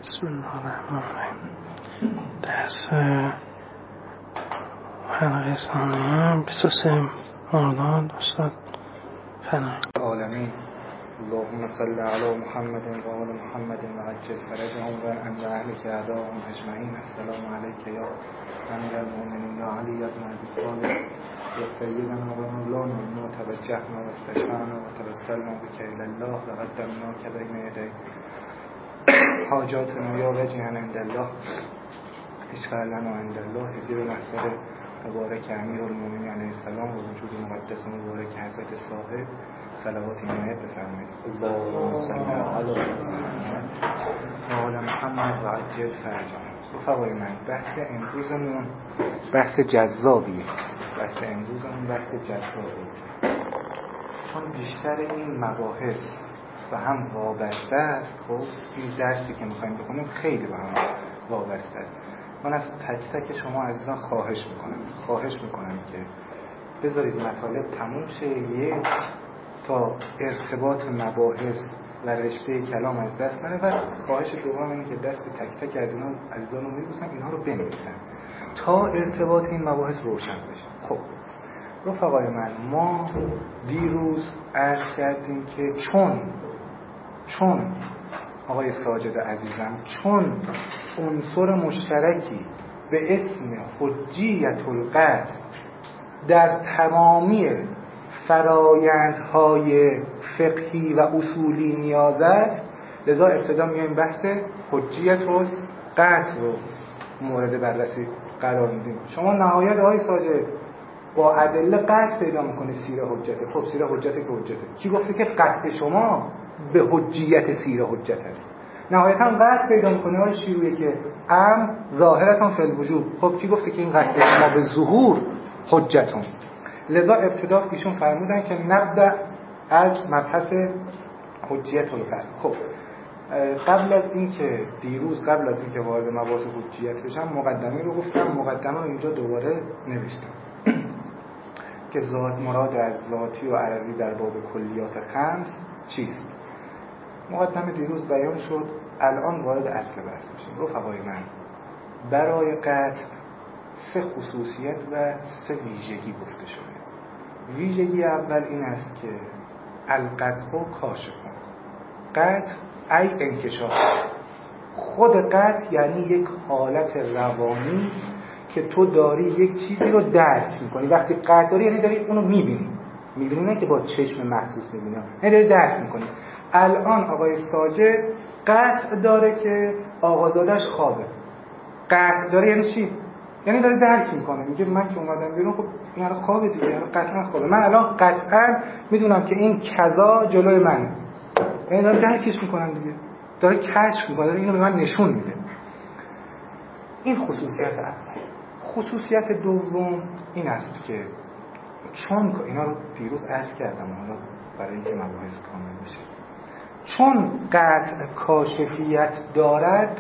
بسم الله الرحمن الرحیم. درس حلقه ثانیه 23 مرداد استاد فنایی. العالمین اللهم صل علی محمد و آل محمد و عجل فرجهم و انت اهلک اعداهم اجمعین. السلام علیک یا امیر المؤمنین یا علی بن ابی طالب یا سیدنا و مولانا. ما توجهنا و استشفعنا و توسلنا بک الی الله و قدمناک بین یدی حاجاتنا یا وجها عند الله اشفع لنا عند الله. هدی به محضر مبارک امیر المؤمنین علیه السلام و وجود مقدس مبارک حضرت صاحب صلوات عنایت بفرمایید. اللهم صل علی محمد و عجل فرجهم. رفقای من، بحث امروزمون بحث جذابیه. بحث جذابیه چون بیشتر این مباحث و هم وابسته است. خب این درسی که میخوایم بخونیم خیلی با هم وابسته است. من از تک تک شما عزیزان خواهش میکنم که بذارید مطالب تموم شه تا ارتباط مباحث و رشته کلام از دست نره. و خواهش دوم اینه که دست تک تک عزیزان رو میبوسم اینها رو بنویسن تا ارتباط این مباحث روشن بشه. خب رفقای من، ما دیروز عرض کردیم که چون آقای ساجد عزیزم، چون عنصر مشترکی به اسم حجیت القطع در تمامی فرایندهای فقهی و اصولی نیاز است، لذا ابتدا میایم بحث حجیت القطع رو مورد بررسی قرار میدیم. شما نهایت آقای ساجد با ادله قطع پیدا میکنه سیر حجته. خب سیر حجته که حجته، کی گفته که قطع شما به حجیت سیر حجت هست؟ نهایتا قطع پیدا میکنه های شیرویه که ظاهرتون فی الوجود. خب کی گفته که این قطع شما به ظهور حجتون؟ لذا ابتدا ایشون فرمودن که نبدأ از مبحث حجیت القطع. خب قبل از اینکه وارد مباحث حجیت بشم، مقدمه رو گفتم. مقدمه رو اینجا دوباره نوشتم که مراد از ذاتی و عرضی در باب کلیات خمس چیست. مقدمه دیروز بیان شد، الان وارد اصل بحث میشیم. رفقای من، برای قطع 3 خصوصیت و 3 ویژگی گفته شده. ویژگی اول این است که القطع کاشف، قطع ای انکشاف. خود قطع یعنی یک حالت روانی که تو داری یک چیزی رو درک میکنی. وقتی قطع داری یعنی داری اونو میبینی، نه که با چشم محسوس میبینی، نه داری درک میکنی. الان آقای ساجد قطع داره که آقازادش خوابه. قطع داره یعنی چی؟ یعنی داره درک میکنه، میگه من که اومدم بیرون، خب این الان خوابه دیگه، یعنی قطعا خوابه. من الان قطعا میدونم که این کذا جلوی منه، یعنی داره درکش میکنم دیگه، داره کشف میکنه، داره اینو به من نشون میده. این خصوصیت اول. خصوصیت دوم این است که چون اینا رو دیروز عرض کردم، حالا برای اینکه مباحث کامل بشه، چون قطع کاشفیت دارد،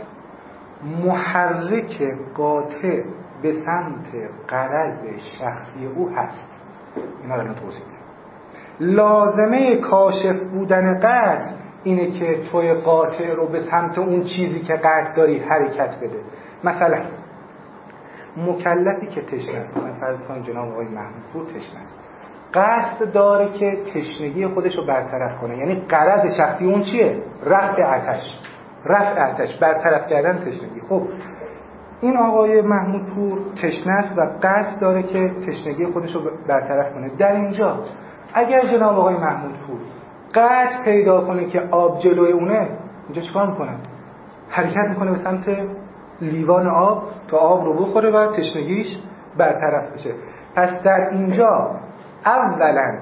محرک قاطع به سمت غرض شخصی او هست. اینا رو توضیح میدم. لازمه کاشف بودن قطع اینه که توی قاطع رو به سمت اون چیزی که قطع داری حرکت بده. مثلا مکلفی که تشنه است، مثلا فرض کنید جناب آقای محمود پور تشنه است، قصد داره که تشنگی خودش رو برطرف کنه. یعنی غرض شخصی اون چیه؟ رفع آتش، برطرف کردن تشنگی. خب این آقای محمود پور تشنه است و قصد داره که تشنگی خودش رو برطرف کنه. در اینجا اگر جناب آقای محمود پور قصد پیدا کنه که آب جلوی اونه، اینجا چیکار میکنه؟ حرکت میکنه به سمت لیوان آب تا آب رو بخوره و تشنگیش برطرف بشه. پس در اینجا اولا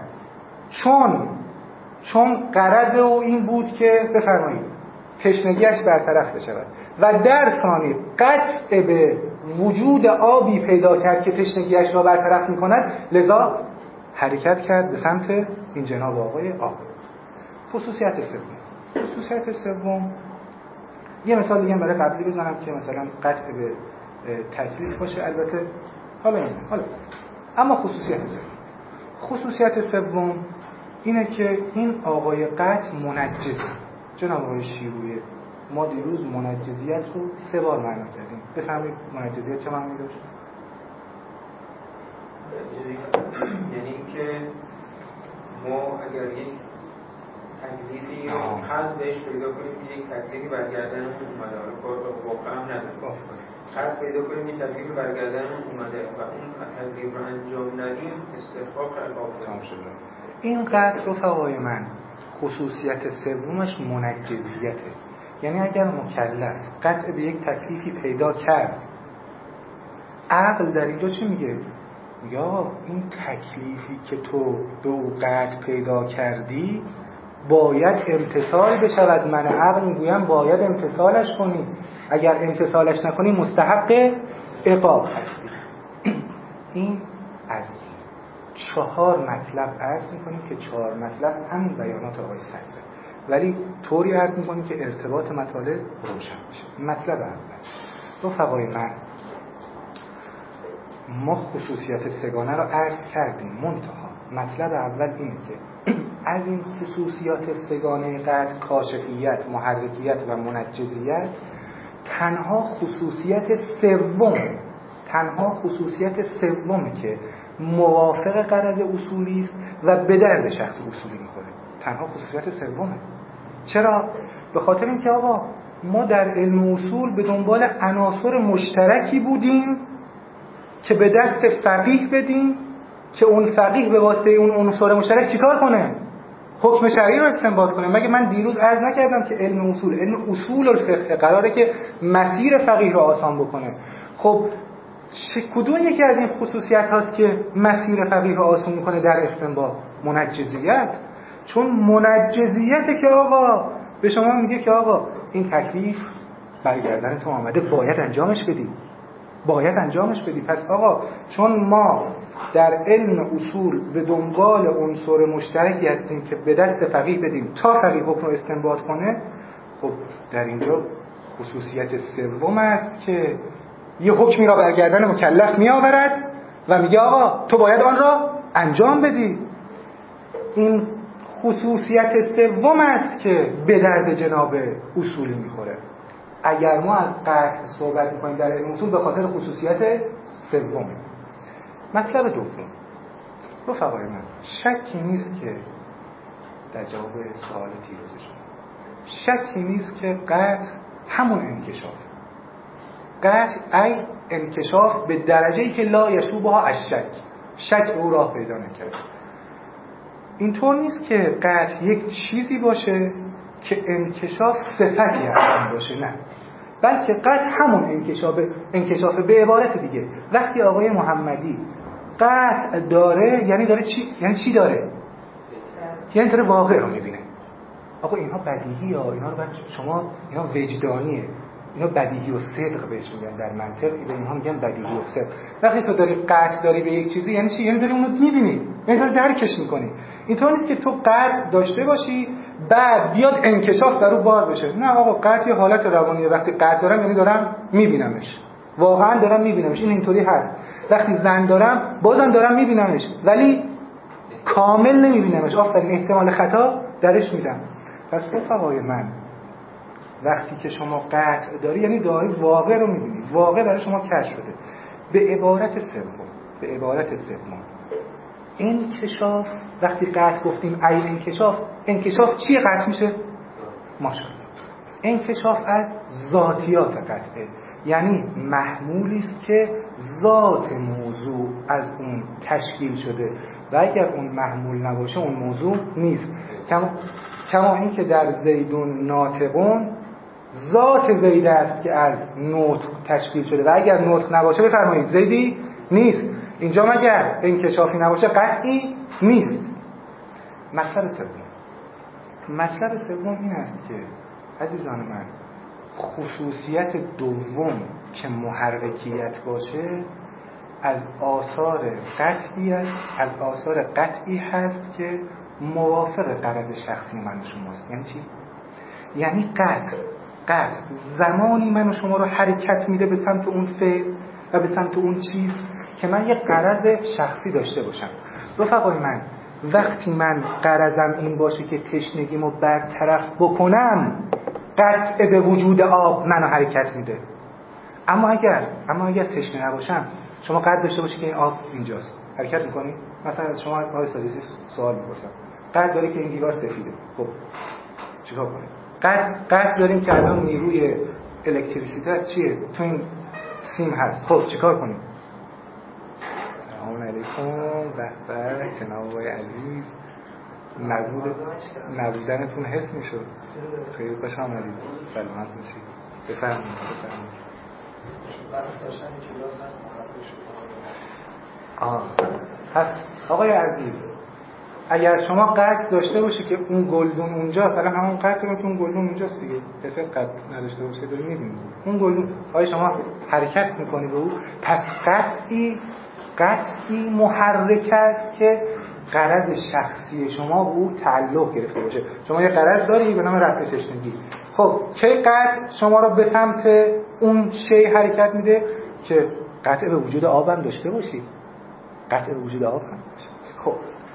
چون غرض او این بود که بفرمایید تشنگیش برطرف بشه، و در ثانی قطع به وجود آبی پیدا کرد که تشنگیش را برطرف میکند، لذا حرکت کرد به سمت این جناب آقای آب. خصوصیت سوم یه مثال دیگه برای قبلی بزنم که مثلا قطع به تکلیف باشه. البته حالا اما خصوصیت سوم اینه که این آقای قطع منجزه. جناب آقای شیرویه ما دیروز منجزیت رو 3 بار معنا کردیم. بفهمید منجزیت چه معنی داشت؟ یعنی که ما اگر یک تکلیفی رو حل بهش پیدا کنیم که یک تکلیفی برگردنمون اومده، حالا کار واقعا هم نداره، حل پیدا کنیم یک تکلیفی برگردنمون اومده و اون تکلیف رو انجام ندیم، استحقاق عقاب شده. این قطع رفقای من خصوصیت سومش منجزیته. یعنی اگر مکلف قطع به یک تکلیفی پیدا کرد، عقل در اینجا چی میگه؟ یا این تکلیفی که تو به او قطع پیدا کردی باید امتثال بشود. من عقل میگویم باید امتثالش کنی، اگر امتثالش نکنی مستحق عقاب هستی. این از 4 مطلب عرض میکنیم که 4 مطلب همین بیانات آقای صدره، ولی طوری عرض میکنیم که ارتباط مطالب روشن بشه. مطلب اول رفقای من، ما خصوصیت سگانه رو عرض کردیم، منتها مطلب اول اینه که از این خصوصیات سگانه قطع، کاشفیت، محرکیت و منجزیت، تنها خصوصیت سومی که موافق غرض اصولی است و به درد شخص اصولی میخوره، تنها خصوصیت سومه. چرا؟ به خاطر اینکه آقا ما در علم اصول به دنبال عناصر مشترکی بودیم که به دست فقیه بدیم که اون فقیه به واسطه اون عنصر مشترک چیکار کنه؟ حکم شرعی رو استنباط کنه. مگه من دیروز عرض نکردم که علم اصول الفقه قراره که مسیر فقیه رو آسان بکنه؟ خب کدوم یکی از این خصوصیت هاست که مسیر فقیه رو آسان میکنه در استنباط؟ منجزیت. چون منجزیته که آقا به شما میگه که آقا این تکلیف برگردن تو آمده، باید انجامش بدی. پس آقا چون ما در علم اصول به دنبال عنصر مشترکی هستیم که به دست فقیه بدیم تا فقیه حکم رو استنباط کنه، خب در اینجا خصوصیت سوم است که یه حکمی را برگردن مکلف می آورد و میگه آقا تو باید آن را انجام بدی. این خصوصیت سوم است که به درد جناب اصولی میخوره. اگر ما از قطع صحبت میکنیم در علم اصول به خاطر خصوصیت سومه. مطلب دوم رفقای من، شکی نیست که در جواب سوال تیروز شما شکی نیست که قطع همون انکشاف، قطع ای انکشاف به درجه‌ای که لا یشوبها الشک، شک او راه پیدا نکرد. اینطور نیست که قطع یک چیزی باشه که انکشاف صفتی از اون باشه، نه، بلکه قطع همون انکشاف. به عبارت دیگه وقتی آقای محمدی قطع داره یعنی داره چی؟ یعنی چی داره؟ یعنی داره واقع رو میبینه. آقا اینها بدیهی ها، اینها رو باید شما، اینا وجدانیه، اینا بدیهی و صدق بهش میگن در منطق، به اینها میگن بدیهی و صدق. وقتی تو داری قطع داری به یک چیزی یعنی چی؟ یعنی داری اونو میبینی، یعنی داری درکش میکنی. اینطور نیست که تو قطع داشته باشی بعد بیاد انکشاف در رو بار بشه. نه آقا، قطع یه حالت روانیه. وقتی قطع دارم یعنی دارم میبینمش، واقعا دارم میبینمش. این اینطوری هست. وقتی زن دارم بازم دارم میبینمش ولی کامل نمیبینمش، آفرین، احتمال خطا درش میدم. پس رفقای من، وقتی که شما قطع داری یعنی داری واقع رو میبینی، واقع برای شما کشف شده. به عبارت سوم انکشاف، وقتی قطع گفتیم ای انکشاف چی قطع میشه؟ ماشاءالله انکشاف از ذاتیات قطعه، یعنی محمولی است که ذات موضوع از اون تشکیل شده و اگر اون محمول نباشه اون موضوع نیست. کما این که در زیدون ناطقون ذات زید است که از نطق تشکیل شده و اگر نطق نباشه بفرمایید زیدی نیست. اینجا مگر انکشافی نباشه قطعی نیست. مطلب سوم این است که عزیزان من، خصوصیت دوم که محرکیت باشه از آثار قطعی هست که موافق غرض شخصی من و شماست. یعنی چی؟ یعنی قطع زمانی من و شما رو حرکت میده به سمت اون فعل و به سمت اون چیز که من یه غرض شخصی داشته باشم. رفقای من، وقتی من غرضم این باشه که تشنگیمو برطرف بکنم قطع به وجود آب منو حرکت میده. اما اگر تشنه نباشم، شما قطع داشته باشی که این آب اینجاست، حرکت میکنی؟ مثلا از شما آقای سادسی سوال میپرسم، قطع داری که این دیوار سفیده، خب چیکار کنیم؟ قطع داریم که الان نیروی الکتریسیته از چیه؟ تو این سیم هست، خب چیکار کنیم؟ سلام علیکم. به جناب آقای عزیز، نبودنتون حس میشد. خیلی خوش آمدید. سلامت باشید. بفرمایید. پس آقای عزیز، اگر شما قطع داشته باشی که اون گلدون اونجاست، الان همون قطع رو که اون گلدون اونجاست دیگه، کسی از قطع نداشته باشه داری می‌بینید اون گلدون، آیا شما حرکت می‌کنی به او؟ پس قطعی محرک است که غرض شخصی شما به او تعلق گرفته باشه. شما یه غرض داری به نام رفع تشنگی، خب چه قطع شما رو به سمت اون شی حرکت میده که قطع به وجود آب هم داشته باشی، قطع به وجود آب هم داشته. خب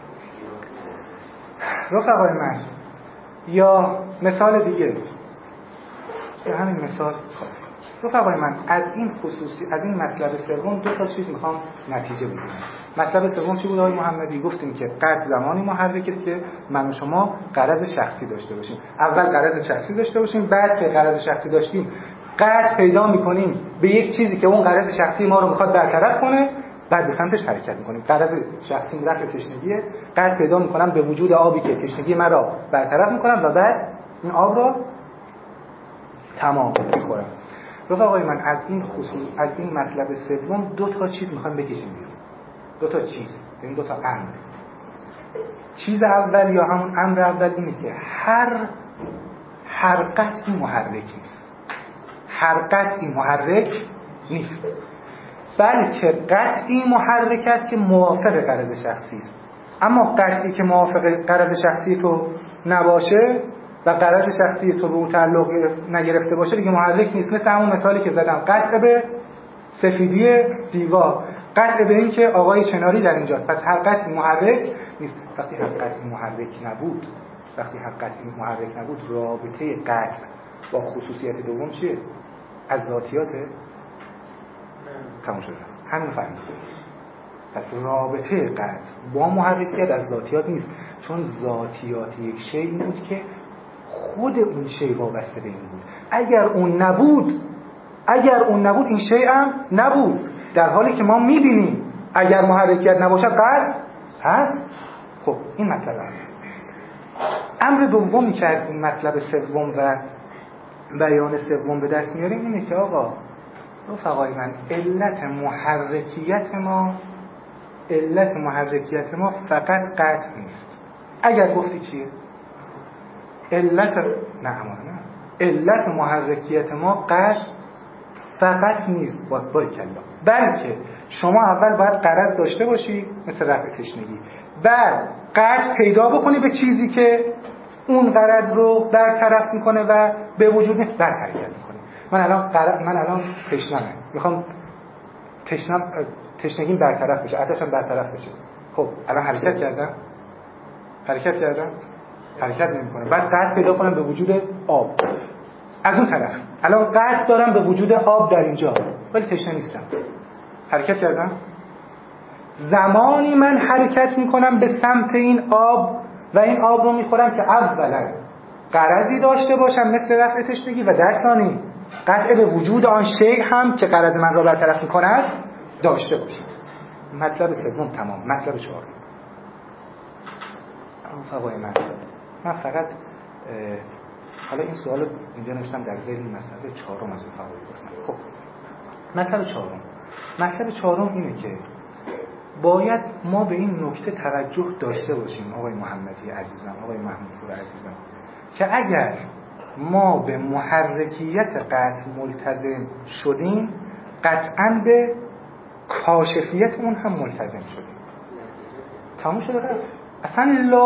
رفقای من، یا مثال دیگه، یا همین مثال. خب رفقای من، از این مطلب سوم دو تا چیز میخوام نتیجه بگیرم. مطلب سوم چی بود آقای محمدی؟ گفتیم که قطع زمانی محرکه که من و شما غرض شخصی داشته باشیم. اول غرض شخصی داشته باشیم، بعد که غرض شخصی داشتیم قطع پیدا میکنیم به یک چیزی که اون غرض شخصی ما رو میخواد برطرف کنه، بعد به سمتش حرکت میکنیم. غرض شخصی رفع تشنگیه، قطع پیدا میکنم به وجود آبی که تشنگی من را برطرف میکنم و بعد این آب را تمام میخورم. رفقای من، از این مطلب سوم دو تا چیز میخوام بکشیم بیرون. دو تا چیز، این دو تا امر. چیز اول یا همون امر اول اینه که هر قطعی محرک نیست. هر قطعی محرک نیست، بلکه قطعی محرک است که موافق غرض شخصی است. اما قطعی که موافق غرض شخصی تو نباشه و غرض شخصی تو به اون تعلق نگرفته باشه دیگه محرک نیست. مثل همون مثالی که زدم، قطع به سفیدی دیوار، قطع به این که آقای چناری در اینجاست. پس هر قطعی محرک نیست. وقتی هر قطعی محرک نبود، رابطه قطع با خصوصیت دوم چیه؟ از ذاتیاته؟ تمام شده. همین فهمید. پس رابطه قطع با محرکیت از ذاتیات نیست، چون ذاتیات یک شی این بود که خود اون شی وابسته به این بود. اگر اون نبود این شی هم نبود. در حالی که ما میبینیم اگر محرکیت نباشه قطع هست. خب این مطلب امر دومی که از این مطلب سوم و بیان سوم به دست میاریم اینه که آقا رفقای من، علت محرکیت ما فقط قطع نیست. اگر گفتی چیه؟ علت محرکیت ما قطع فقط نیست باریکلا، بلکه شما اول باید غرض داشته باشی مثل رفع تشنگی، بعد قطع پیدا بکنی به چیزی که اون غرض رو برطرف میکنه و به وجود میاد، بعد حرکت میکنی. من الان تشنمه، میخوام تشنگیم برطرف بشه، عطشم برطرف بشه. خب الان حرکت کردم حرکت نمیکنه، بعد قطع پیدا کنم به وجود آب. از اون طرف الان قطع دارم به وجود آب در اینجا، ولی تشنه نیستم. حرکت کردم. زمانی من حرکت میکنم به سمت این آب و این آب رو میخورم که اولا غرضی داشته باشم مثل رفع تشنگی و در ثانی قطع به وجود آن شیء هم که غرض من را برطرف میکند داشته باشم. مطلب سوم تمام. مطلب چهارم، رفقای من فقط حالا این سوال اینجا نوشتم در ذهن مسئله چهارم از رفقای پرسم. خب مطلب چهارم اینه که باید ما به این نکته توجه داشته باشیم آقای محمدی عزیزم، آقای محمودپور عزیزم، که اگر ما به محرکیت قطع ملتزم شدیم قطعاً به کاشفیت اون هم ملتزم شدیم. تموم شده رفت. اصلا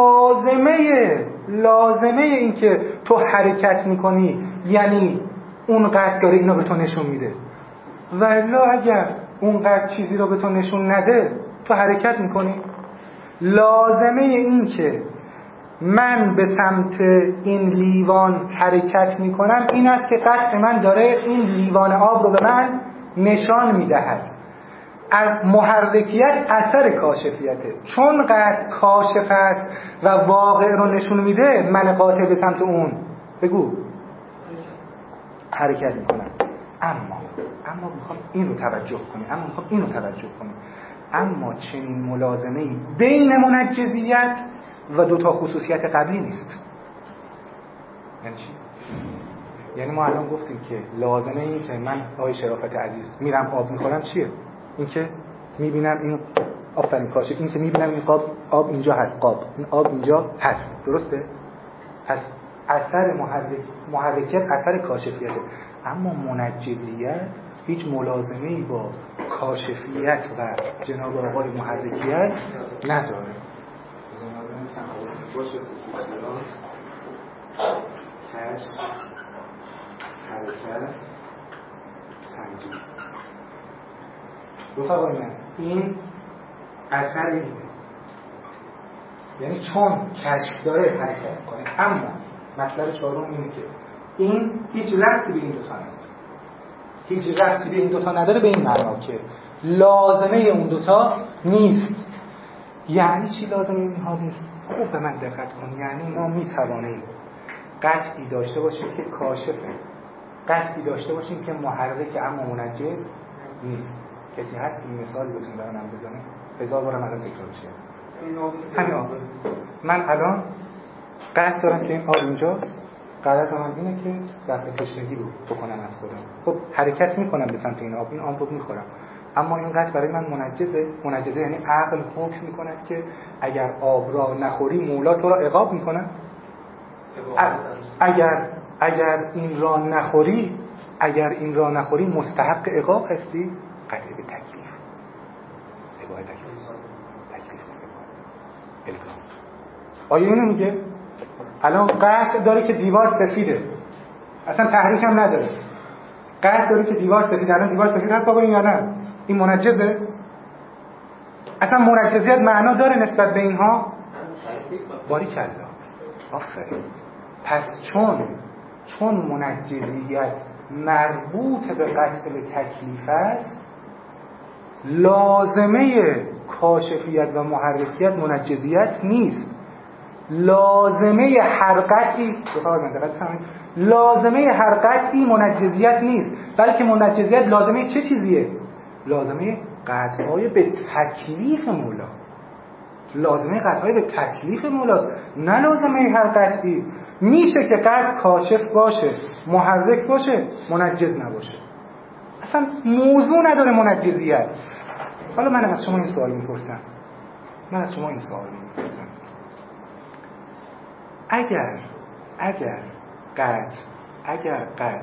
لازمه این که تو حرکت میکنی یعنی اون قطع داره اینو به تو نشون میده، و الا اگر اون قطع چیزی رو به تو نشون نده تو حرکت میکنی. لازمه این که من به سمت این لیوان حرکت میکنم، این است که قطع من داره این لیوان آب رو به من نشان میدهد. محرکیت اثر کاشفیته. چون قطع کاشف است و واقع رو نشون میده، من قاطع به سمت اون بگو حرکت میکنم. اما میخوام این رو توجه کنیم. اما چنین ملازمه‌ای بین منجزیت و دوتا خصوصیت قبلی نیست. یعنی چی؟ یعنی ما الان گفتیم که لازمه این که من آقای شرافت عزیز میرم آب میخورم چیه؟ این که میبینم این آفرین کاشف، این که میبینم این آب اینجا هست، این آب اینجا هست، درسته؟ پس اثر محرکیت اثر کاشفیته. اما منجزیت هیچ ملازمه‌ای با کاشفیت و جناب آقای محرکیت نداره. کشف، حرکت، تنجیز. رفقا من این اثر اینه، یعنی چون کشف داره حرکت کنه. اما مطلب چهارم اینه که این هیچ ربطی به این دوتا نداره. به این معنا که لازمه اون دوتا نیست. یعنی چی لازمه اینها نیست؟ خوب به من دقت کن. یعنی ما میتوانیم قطعی داشته باشیم که کاشفه، قطعی داشته باشیم که محرک اما منجز نیست. کسی هست این مثالی بتونه برام بزنه؟ 1000 بارم الان تکرار میشه. همین آب. من الان قطع دارم که این آب اینجاست. غلط من اینه که دفع تشنگی رو بکنم از خودم. خب حرکت میکنم به سمت این آب رو میخورم. اما این قطع برای من منجزه یعنی عقل حکم میکند که اگر آب را نخوری مولا تو را عقاب میکنه. اگر این را نخوری مستحق عقاب هستی. قطعی به تکلیف. عقاب تکلیف الزام. آیا اینو میگه؟ الان قطع داره که دیوار سفیده، اصلا تحریک هم نداره. قطع داره که دیوار سفیده. الان دیوار سفید هست آقا یا نه؟ این منجزه؟ اصلا منجزیت معنا داره نسبت به اینها؟ باریکلا، آفرین. پس چون منجزیت مربوط به قطع به تکلیف است، لازمه کاشفیت و محرکیت منجزیت نیست. لازمه هر قطعی منجزیت نیست، بلکه منجزیت لازمه چه چیزیه؟ لازمه قطعهای به تکلیف مولا. لازمه قطعهای به تکلیف مولاست، نه لازمه هر قطعی. میشه که قطع کاشف باشه، محرک باشه، منجز نباشه. اصلا موضوع نداره منجزیت. حالا من از شما این سوال میپرسم. اگر قطع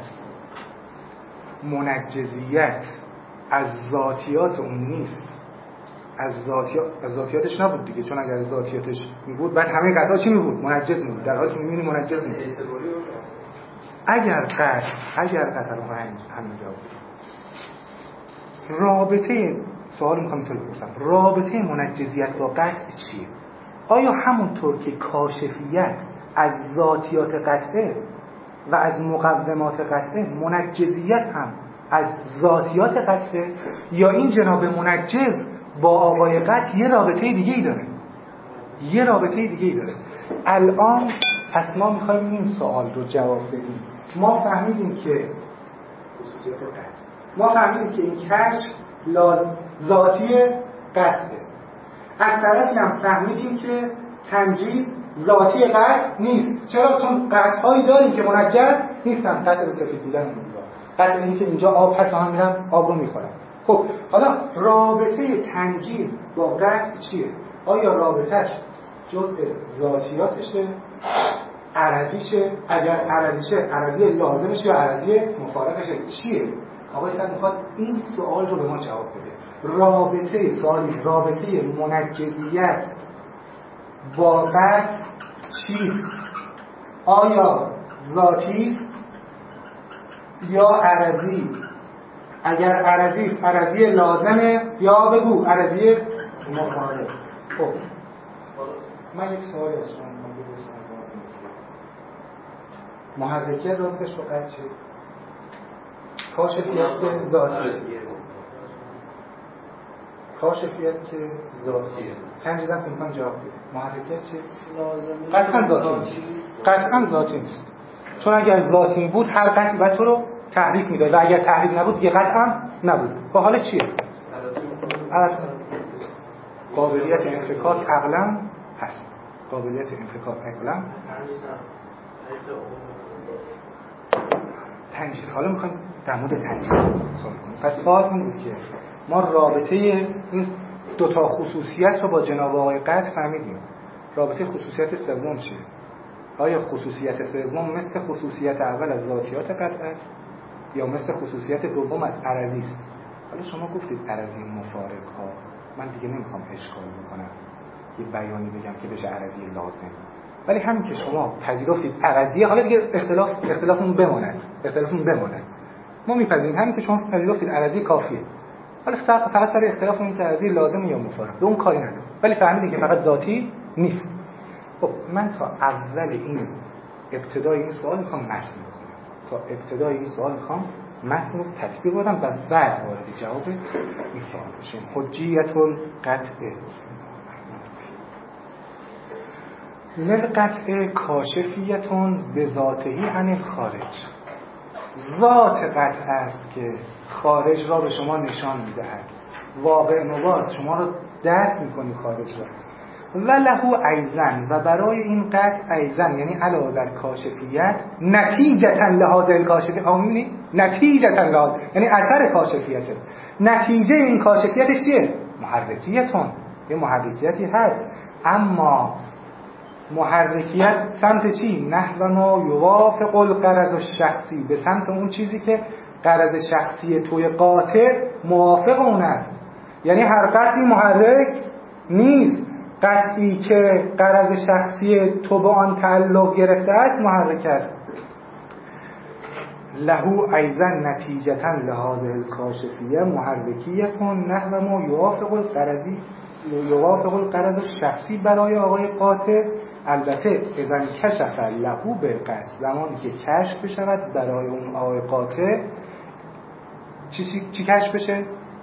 منجزیت از ذاتیات اون نیست، از ذاتیاتش نبود دیگه، چون اگر از ذاتیاتش میبود بعد همه قطعا چی میبود؟ منجز میبود، در حالی که میبینی منجز نیست. اگر قطع رو همین جواب رابطه سوال میخوام اینطور بپرسم، رابطه منجزیت با قطع چیه؟ آیا همونطور که کاشفیت از ذاتیات قطعه و از مقومات قطعه، منجزیت هم از ذاتیات قطعه، یا این جناب منجز با آقای قطع یه رابطه دیگه‌ای داره؟ الان پس ما میخوایم این سوال رو جواب بدیم. ما فهمیدیم که خصوصیات قطع، ما فهمیدیم که این کشف ذاتی قطعه، از طرفی هم فهمیدیم که تنجیز ذاتی قطع نیست. چرا؟ چون قطعهایی داریم که منجز نیستن. قطع به سفید بودن اونجا، قطع به اینکه اینجا آب هست و هم میرم آب رو میخورم. خب حالا رابطه تنجیز با قطع چیه؟ آیا رابطهش جزء ذاتیاتشه، عرضیشه؟ اگر عرضیشه، عرضی لازمشه یا عرضی مفارقشه؟ چیه؟ آقای سعد میخواد این سوال رو به ما جواب بده. رابطه منجزیت با قطع چیست؟ آیا ذاتی یا عرضی؟ اگر عرضی، عرضی لازمه یا بگو عرضی مفارق. خب من یک سوالی از شما میخوام بپرسم. محرکیت رابطش با قطع چه؟ کاشفیت که ذاتیه. کاشفیت که ذاتیه. پنجدن فیلم جواب بده. محرکیت چه؟ قطعا ذاتی نیست. قطعا ذاتی نیست. چون اگر ذاتی بود هر قطعی باید تو رو تحریک میداد و اگر تحریک نبود دیگه قطعا نبود. و حالا چیه؟ قابلیت انفکاک عقلا هست. قابلیت انفکاک عقلا تنجیز. حالا میخوایم در مورد تنجیز سوال کنیم. پس سوال این بود که ما رابطه این دوتا خصوصیت رو با جناب آقای قطع فهمیدیم. رابطه خصوصیت سوم چیه؟ آیا خصوصیت سوم مثل خصوصیت اول از ذاتیات قطع است یا مثل خصوصیت دوم از عرضی است؟ حالا شما گفتید عرضی مفارق ها، من دیگه نمیخوام اشکال بکنم یه بیانی بگم که بشه عرضی لازم، ولی همین که شما پذیرفتید عرضیه، حالا دیگه اختلافمون بماند. ما میپذیریم همین که شما پذیرفتید عرضی کافیه. حالا فقط سر اختلاف این که عرضی لازم یا مفارق به اون کاری نداره، ولی فهمیدید که فقط ذاتی نیست. خب من تا اول این ابتدای این سوال میخوام متن رو تطبیق بدم و بعد وارد جواب این سوال بشیم. حجیت القطع. للقطع کاشفیتون به ذاتهی عن الخارج. ذات قطع است که خارج را به شما نشان میدهد. واقع نواز شما را درک میکنی خارج را. و له ایضا، و برای این قطع ایضا یعنی علاوه بر کاشفیت نتیجتا لحاظ الکاشفی، آمینی؟ نتیجتا لحاظ یعنی اثر کاشفیته. نتیجه این کاشفیتش چیه؟ محرکیتون. یه محرکیتی هست، اما محرکیت سمت چی؟ نحو ما یوافق الغرض الشخصی، به سمت اون چیزی که غرض شخصی توی قاطع موافق اون است. یعنی هر قطعی محرک نیست، قطعی که غرض شخصی تو به آن تعلق گرفته است محرک است. له ایضا نتیجتا لحاظ الکاشفیه محرکیتون نحو ما یوافق الغرض الشخصی برای آقای قاطع. البته اذا کشف له بالقطع، زمانی که کشف بشود برای اون آقای قاطع چی کشف بشه؟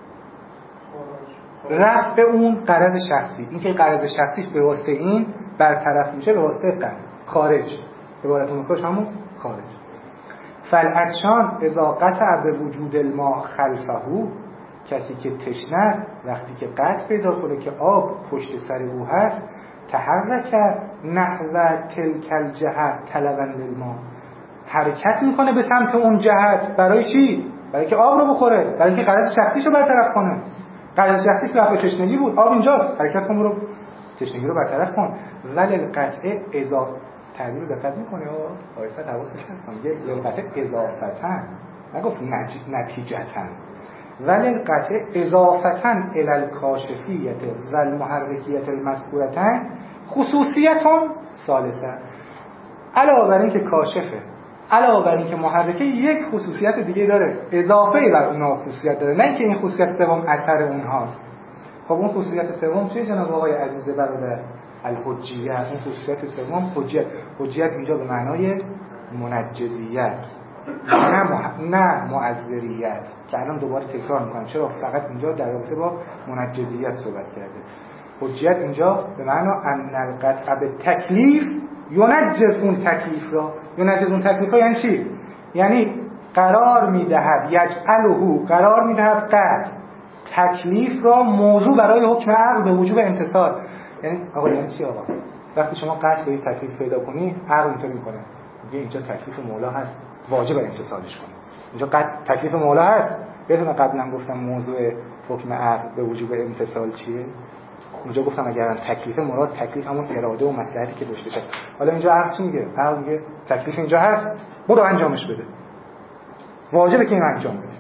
رفع اون غرض شخصی. این که غرض شخصیش به واسطه این برطرف میشه به واسطه قطع. خارج عبارت مخرج همون خارج. فالعطشان اذا قطع به وجود الماء خلفه، کسی که تشنه وقتی که قطع پیدا کنه که آب پشت سر او هست، تحرک نحو تلک الجهت طلبا للماء، حرکت میکنه به سمت اون جهت. برای چی؟ برای که آب رو بخوره، برای که غرض شخصیشو برطرف کنه. غرض شخصیش رفع تشنگی بود، آب اینجاست، حرکت کن رو تشنگی رو برطرف کن. ولی القطع اضافه تعبیر دقت میکنه آیسته حواسش هست میگه القطع اضافتن، نگفت نتیجتن. ولی القطع اضافتن الی الکاشفیت و المحرکیت المذکورتن خصوصیتون ثالثه. علاوه بر این که کاشفه، علاوه بر این که محرکه، یک خصوصیت دیگه داره اضافه بر اونها خصوصیت داره، نه اینکه این خصوصیت سوم اثر اونهاست. خب اون خصوصیت سوم چیه جناب آقای عزیز برادر؟ الحجیت. اون خصوصیت سوم حجیت اینجا به معنای منجزیت، نه معذریت، که الان دوباره تکرار میکنم چرا فقط اینجا در رابطه با منجزیت صحبت کرده. حجیت اینجا به معنی ان القطع به تکلیف ینجز اون تکلیف را. ینجز اون تکلیف را یعنی چی؟ یعنی قرار میدهد، یجعله قرار میدهد قطع تکلیف را موضوع برای حکم عقل به وجوب امتثال. یعنی آقا یعنی چی آقا؟ وقتی شما قطع به تکلیف پیدا کنی، عقل اینطور میکنه، میگه اینجا تکلیف مولا هست، واجب امتثالش کنی. اینجا تکلیف مولا هست. یادتونه قبلا گفتم موضوع حکم عقل به وجوب امتثال چیه؟ اونجا گفتم اگر تکلیف مراد تکلیف همون اراده و مصلحتی که داشته باشه. حالا اینجا عقل چی میگه؟ عقل میگه تکلیف اینجا هست، برو انجامش بده، واجبه که این انجام بده.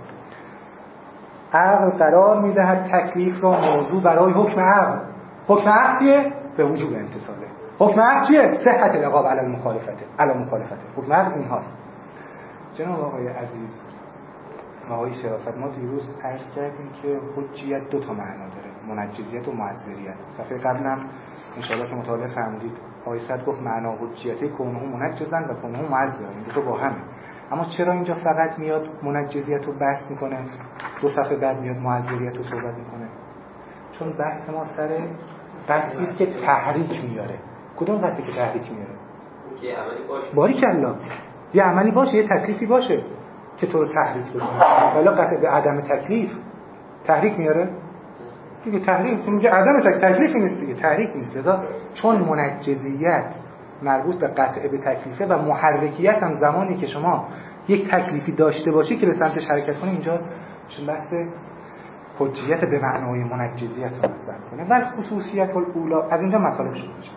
عقل قرار میدهد تکلیف را موضوع برای حکم عقل. حکم عقل چیه؟ به وجوب امتثاله. حکم عقل چیه؟ صحت العقاب علی مخالفته. حکم عقل این هاست. جناب آقای عزیز، آقای شرافت، ما دیروز عرض کردیم که حجیت دو تا معنا داره، منجزیت و معذریت. صفحه قبلم انشاءالله که مطالعه فرمودید آقای صد گفت معنا حجیته کونه منجزن و کونه معذرن، این دو تا با همه. اما چرا اینجا فقط میاد منجزیت رو بحث میکنه، 2 صفحه بعد میاد معذریت رو صحبت میکنه؟ چون بحث ما سر بحثی است که تحریک میاره. کدوم بحثی که تحریک میاره؟ که عملی باشه. باریکلا، یه عملی باشه، یه تکلیفی باشه که تو رو تحریک بکنه. ولی قطع به عدم تکلیف تحریک میاره دیگه. تحریک میگه عدم تکلیفی نیست دیگه، تحریک نیست. لذا چون منجزیت مربوط به قطع به تکلیفه و محرکیت هم زمانی که شما یک تکلیفی داشته باشی که به سمتش حرکت کنی، اینجا چون بحث حجیت به معنای منجزیت رو مطرح کنه. و خصوصیت الاولا، از اینجا مطالب شروع میشه.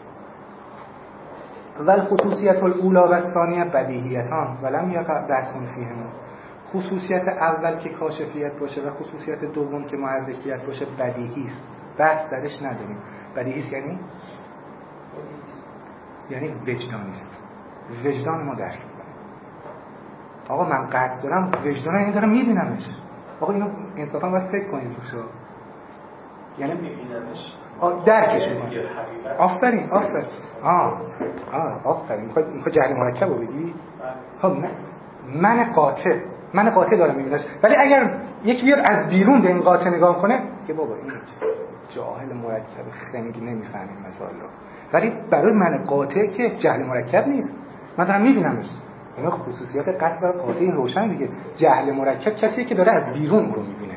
و خصوصیت الاولا و ثانیه بدیهیتان ولم یقع بحث فیهما. خصوصیت اول که کاشفیت باشه و خصوصیت دوم که محرکیت باشه بدیهی است، بحث درش نداریم. بدیهی است یعنی وجدانی است. وجدان ما درک می‌کنه. آقا من قطع دارم، وجدان این دارم میبینمش. آقا اینو انصافا باید فکر کنید روشا. یعنی میبینمش، درکش میکنه. آفرین. آفرین. میخوای جهل مرکب رو بگی؟ خب من قاطع دارم میبینمش. ولی اگر یک بیاد از بیرون به این قاطع نگاه کنه که بابا این جاهل مرکب خنگی نمیفهمه مسائل رو، ولی برای من قاطع که جهل مرکب نیست، من دارم میبینمش. اینا خصوصیات قطع و قاطع این روشن دیگه. جهل مرکب کسیه که داره از بیرون رو میبینه.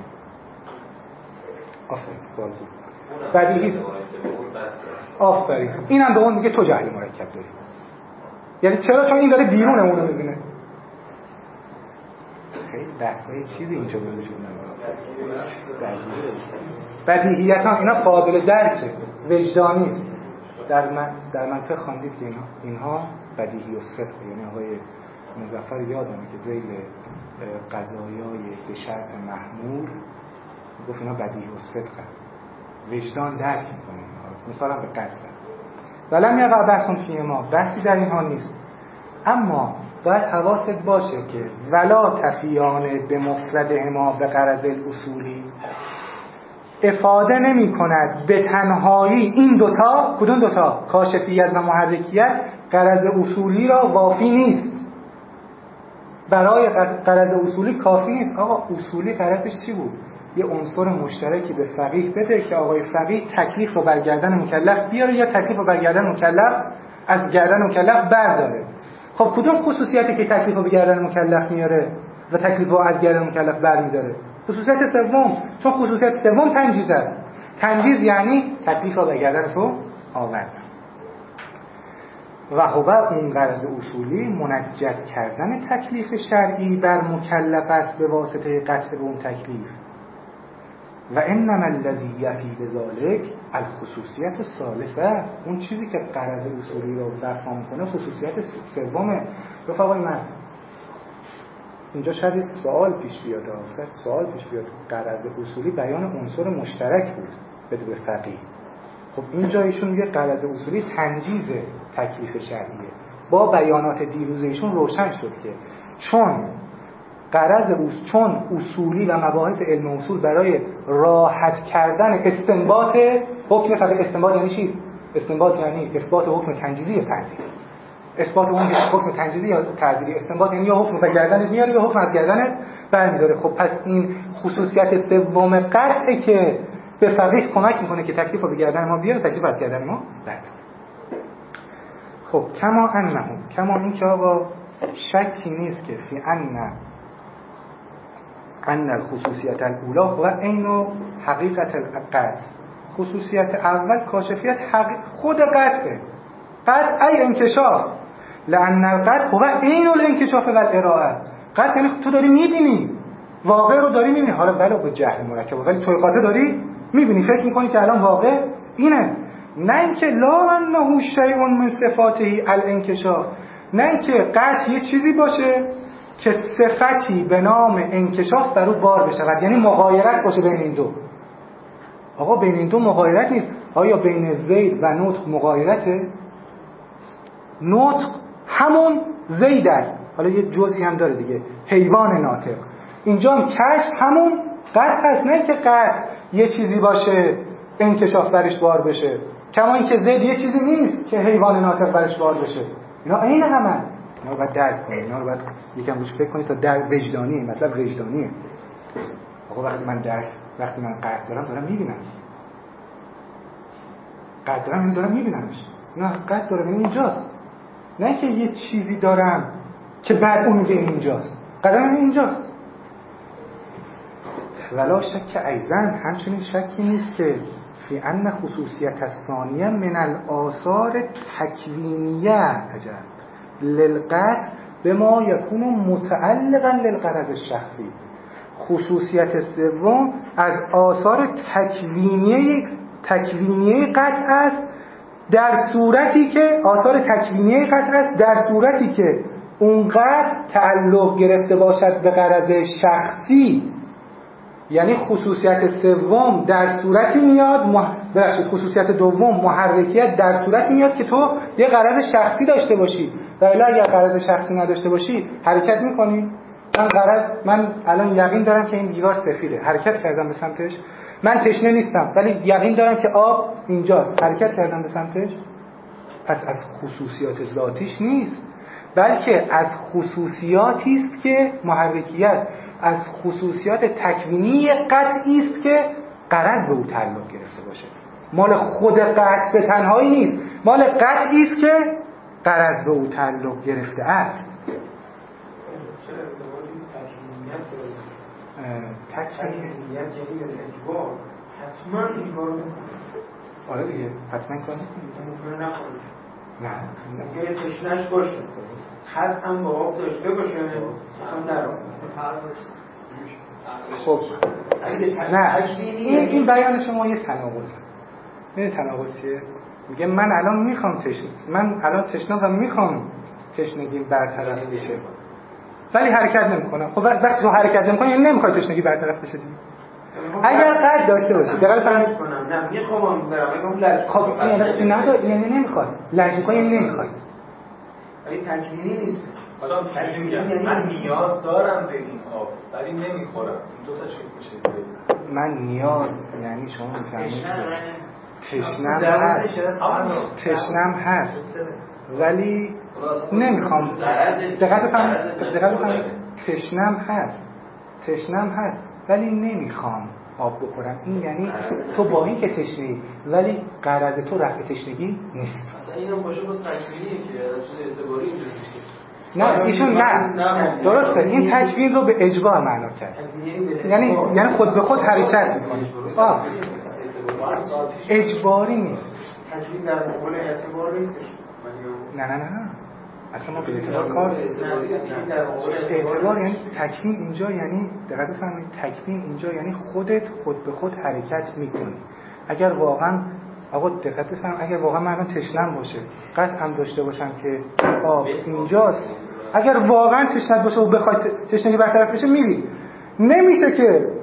بدیهی. آفرین. اینم به اون میگه تو جهل مرکب داری. یعنی چرا؟ چون این داره بیرون اون رو میبینه. خیلی بحثای چیزی اینجا بوده شده. بدیهیتان اینا قابل درکه، وجدانی است. در منطق خواندید که اینها بدیهی و صدق، یعنی آقای مظفر یادمه که ذیل قضایای به شرط محمول گفت اینا بدیهی و صدق، وجدان درک میکنه. مثلا به قصد ولم یقع بحث فیهما، بحثی در اینها نیست. اما باید حواست باشه که ولا تفیان به مفردهما به غرض الاصولی، افاده نمی کند به تنهایی این دوتا. کدوم دوتا؟ کاشفیت و محرکیت غرض اصولی را وافی نیست. برای غرض اصولی کافی نیست. آقا اصولی غرضش چی بود؟ یه عنصر مشترکی به فقیه بده که آقای فقیه تکلیف رو بر گردن مکلف بیاره یا تکلیف رو بر گردن مکلف از گردن مکلف برداره. خب کدوم خصوصیتی که تکلیف رو به گردن مکلف میاره و تکلیف رو از گردن مکلف برمیداره؟ خصوصیت سوم. چون خصوصیت سوم تنجیز است. تنجیز یعنی تکلیف رو به گردن تو آوردن. و هو اون غرض اصولی منجز کردن تکلیف شرعی بر مکلف است به واسطه قطع اون تکلیف. و انما الذی یفی بذلک الخصوصیت الثالثه، اون چیزی که غرض اصولی رو برفا میکنه خصوصیت سومه. رفقای من اینجا شاید سوال پیش بیاد، غرض اصولی بیان عنصر مشترک بود بدون فقیه. خب اینجا ایشون میگه غرض اصولی تنجیز تکلیف شرعیه. با بیانات دیروز ایشون روشن شد که چون اصولی و مباحث علم اصول برای راحت کردن استنباط حکم فقط، استنباط یعنی چی؟ استنباط یعنی اثبات حکم تنجیزی یا تعزیری. اثبات اون حکم تنجیزی یا تعزیری. استنباط یعنی یا حکم به گردنت میاره یا حکم از گردنت برمی‌داره. خب پس این خصوصیت سوم قطعه که به فقیه کمک میکنه که تکلیف رو به گردن ما بیاره، تکلیف از گردن ما برداره. خب کما این که آقا شکی نیست که فی ان الخصوصیت الاولا و عین حقیقت القطع. خصوصیت اول کاشفیت خود قطعه. قطع ای انکشاف، لان القطع هو عین الانکشاف و الارائه. قطع یعنی تو داری میبینی، واقع رو داری میبینی، حالا ولو به جهل مرکب، ولی توی قاطع داری میبینی، فکر میکنی که الان واقع اینه. نه اینکه لا انه شیء من صفاته الانکشاف، نه اینکه قطع یه چیزی باشه که صفتی به نام انکشاف بر او بار بشود، یعنی مغایرت باشه بین این دو. آقا بین این دو مغایرت نیست. آیا بین زید و نطق مغایرته؟ نطق همون زید است، حالا یه جزئی هم داره دیگه، حیوان ناطق. اینجا هم کشف همون قطع هست، نه که قطع یه چیزی باشه انکشاف برش بار بشه. کما اینکه ضد یه چیزی نیست که حیوان ناطق برش بار بشه. اینا عین همن. اینا باید درک کنید، اینا رو باید یکم روش فکر کنید تا در وجدانیه، مطلب وجدانیه. آقا وقتی من قطع دارم میبینم. قطع دارم میبینمش. اینا قطع دارم اینجاست. نه که یه چیزی دارم که بعد اون میگه اینجاست. قدم اینجاست. ولا شک ایضا همچنین شکی نیست که فی ان خصوصیت الثانیه من الآثار تکوینیه عجب للقطع بما یکون متعلقا للغرض الشخصی. خصوصیت سوم از آثار تکوینیه قطع است در صورتی که اون قطع تعلق گرفته باشد به غرض شخصی. یعنی خصوصیت سوم در صورتی میاد خصوصیت دوم محرکیت در صورتی میاد که تو یه غرض شخصی داشته باشی. و الا اگر غرض شخصی نداشته باشی حرکت میکنی. من الان یقین دارم که این دیوار سفیده، حرکت کردم به سمتش. من تشنه نیستم ولی یقین دارم که آب اینجاست، حرکت کردم به سمتش. پس از خصوصیات ذاتیش نیست، بلکه از خصوصیاتی است که محرکیت از خصوصیات تکوینی قطعی است که غرض به او تعلق گرفته باشه. مال خود قطع به تنهایی نیست، مال قطعی است که غرض به او تعلق گرفته است. تکوینیت یعنی اجبار حتما این کارو میکنه. آره دیگه حتما این کارو میکنه. نه اگه تشنه‌اش باشه خط هم با آب داشته باشه هم نرو. خب نه این بیان شما یه تناقضه. این تناقض چیه؟ میگه من الان تشنه و میخوام تشنگی برطرف بشه ولی حرکت نمیکنم. خب وقتی تو حرکت نمیکنی یعنی نمیخوای تشنگی برطرف بشه دیگه. اگر قد داشته باشه دقیقاً فهمید کنم نه میخوام برام لج. خب این نداره یعنی نمیخواد لج کنی یعنی نمیخواد. ولی تکوینی نیست. آدم یعنی من نیاز دارم به این آب ولی نمیخورم. این دو تا چیز میشه. من نیاز یعنی شما میفهمید تشنم هست ولی نمیخوام. دقت کنید تشنم هست ولی نمیخوام آب بخورم. این یعنی تو با این که تشنه‌ای ولی غرض تو رفع تشنگی نیست. اصلا اینم باشه باز تکوینیه که چیز اعتباری اینجوریه. نه ایشون نه درسته این تکوین رو به اجبار معنا کرد. یعنی خود به خود حرکت میکنه. اجباری نیست. تکوین در مقابل اعتبار نیستش. نه اصلا ما به اعتبار کار اعتبار یعنی تکوین اینجا یعنی دقت بفرمایید تکوین اینجا یعنی خود به خود حرکت میکنی. اگر واقعا دقت بفرمایید اگر واقعا من تشنم باشه قطعا داشته باشم که آب اینجاست. اگر واقعا تشنم باشه و بخواد تشنگی برطرف بشه میری. نمیشه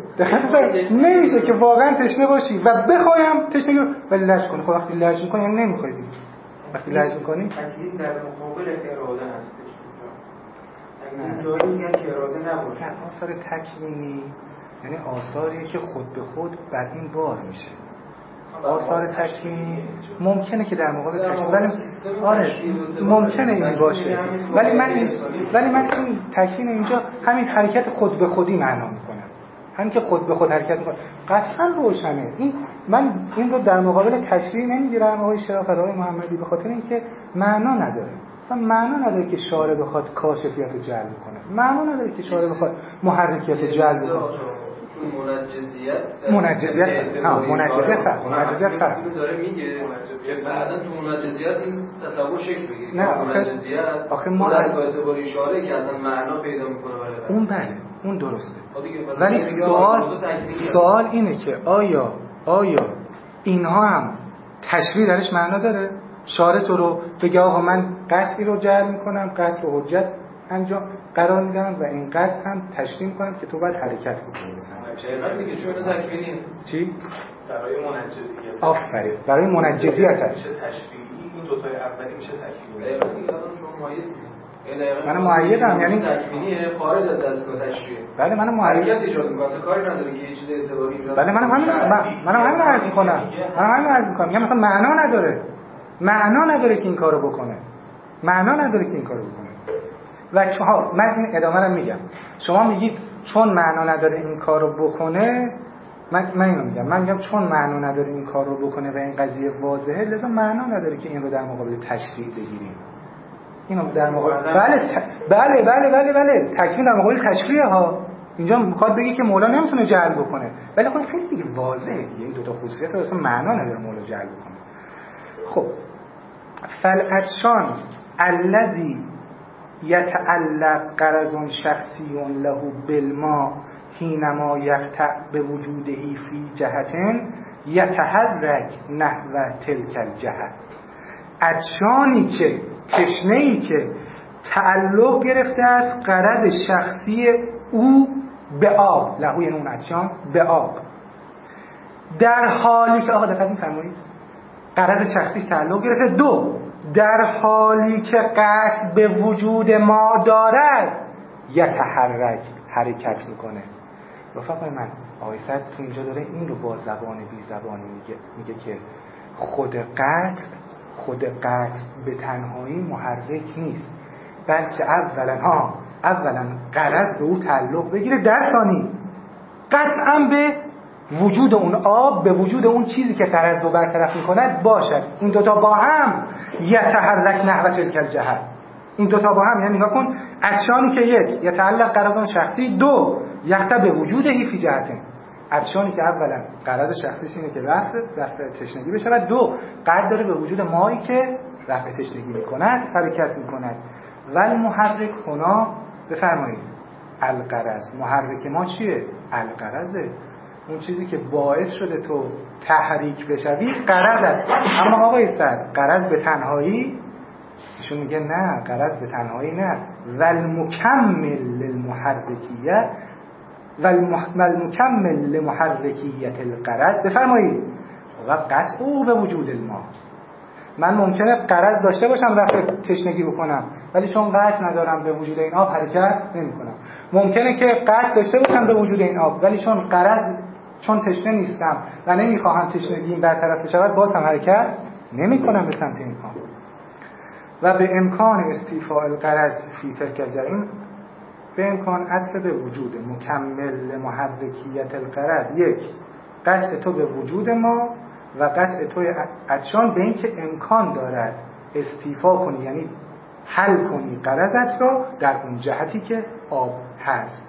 که واقعا تشنه باشی و بخوایم تشنگی ولی لج کنی. خب وقتی لج میکنی یعنی نمیخوای دیگه. وقتی لج میکنی تکوین در مقابل اراده هستش. تکوین جایی میگن که اراده نباشه. آثار تکوینی یعنی آثاری که خود به خود بر این بار میشه. آثار تکوینی ممکنه که در مقابل تکوین ولی ممکنه این باشه ولی من این تکوین اینجا همین حرکت خود به خودی معنا میکنم. همین که خود به خود حرکت میکنه قطعا روشنه. من این رو در مقابل تشریح نمیگیرم آقای شرافت آقای محمدی به خاطر اینکه معنا نداره. اصلا معنا نداره که شارع بخواد کاشفیت رو جلب کنه. معنا نداره که شارع بخواد محرکیت رو جلب کنه. منجزیت فرق داره میگه که بعدا تو منجزیت این تصور شکل بگیره. نه آخه ما از اعتبار اشاره که اصلا معنا پیدا میکنه اون اون درسته. ولی سوال اینه که آیا اینها هم تشریح درش معنا داره؟ شارع تو رو بگه آقا من قطعی رو جعل میکنم، قطع رو حجت انجام قرار میدم و این قطع هم تشریح میکنم که تو باید حرکت بکنی. چقدر دیگه چون تکوینی چی؟ برای منجزیت. آفرین. برای منجزیت هست. تشریحی این دو تای اولی میشه تکوینی. دقیقاً دیگه الان شما مایه من مؤیدم، یعنی تکوینیه خارج از دستگاه تشریع. بله من مؤید ایجاد می‌کنه، اصلا کاری نداره که یه چیز اعتباری اینجاست. بله منم همین عرض می‌کنم. میگم مثلا معنا نداره که این کارو بکنه. و من این ادامه رو میگم. شما میگید چون معنا نداره این کارو بکنه، من اینو میگم. من میگم چون معنا نداره این کارو بکنه و این قضیه واضحه، لذا معنا نداره که این رو در مقابل تشریع بگیریم. اینو در مقابل بله تکمیل در مقابل تشریع ها. اینجا میخواد بگه که مولا نمیتونه جعل بکنه، ولی خب خیلی دیگه واضحه، این دو تا خصوصیت اصلا معنا نداره مولا جعل بکنه. خب فالعطشان الذی یتعلق غرض شخصی له بالماء حینما یقطع بوجوده فی جهت یتحرک نحو تلک الجهت. عطشانی که تشنه‌ای که تعلق گرفته است غرض شخصی او به آب، له یعنی اون عطشان به آب، در حالی که دقت می‌فرمایید غرض شخصی تعلق گرفته، دو در حالی که قطع به وجود ما دارد یتحرک حرکت میکنه. رفقای من آقای سعد تو اینجا داره این رو با زبان بی زبانی میگه که خود قطع به تنهایی محرک نیست، بلکه اولا غرض به او تعلق بگیره، در ثانی قطعا به وجود اون آب، به وجود اون چیزی که غرض رو برطرف میکند باشد. این دوتا با هم یتحرک نحو تلک الجهت. این دوتا با هم یعنی نگاه کن، عطشانی که یک یتعلق غرض شخصی، دو یقطع به وجوده فی جهت. عطشانی که اولا غرض شخصیش اینه که رفع تشنگی بشه و دو قرض داره به وجود مایی که رفع تشنگی میکند، حرکت میکند. و المحرک هنا بفرمایید الغرض، محرک ما چیه؟ الغرضه، اون چیزی که باعث شده تو تحریک بشوی غرض است. اما آقای سعد غرض به تنهایی، ایشون میگه نه، غرض به تنهایی نه، والمکمل للمحرکیه والمکمل لمحرکیت الغرض. بفرمایید و قطع او به وجود الماء. من ممکنه غرض داشته باشم رفع تشنگی بکنم، ولی چون قطع ندارم به وجود این آب حرکت نمی‌کنم. ممکنه که قطع داشته باشم به وجود این آب، ولی چون تشنه نیستم و نمیخواهم تشنگی این برطرف بشود، باز هم حرکت نمی‌کنم به سمت این آب. و به امکان استیفاء الغرض فی تلک الجریم، به امکان عطف به وجود مکمل محرکیت الغرض، یک قطع تو به وجود ما و قطع توی عطشان به این که امکان دارد استیفا کنی، یعنی حل کنی غرضت را در اون جهتی که آب هست.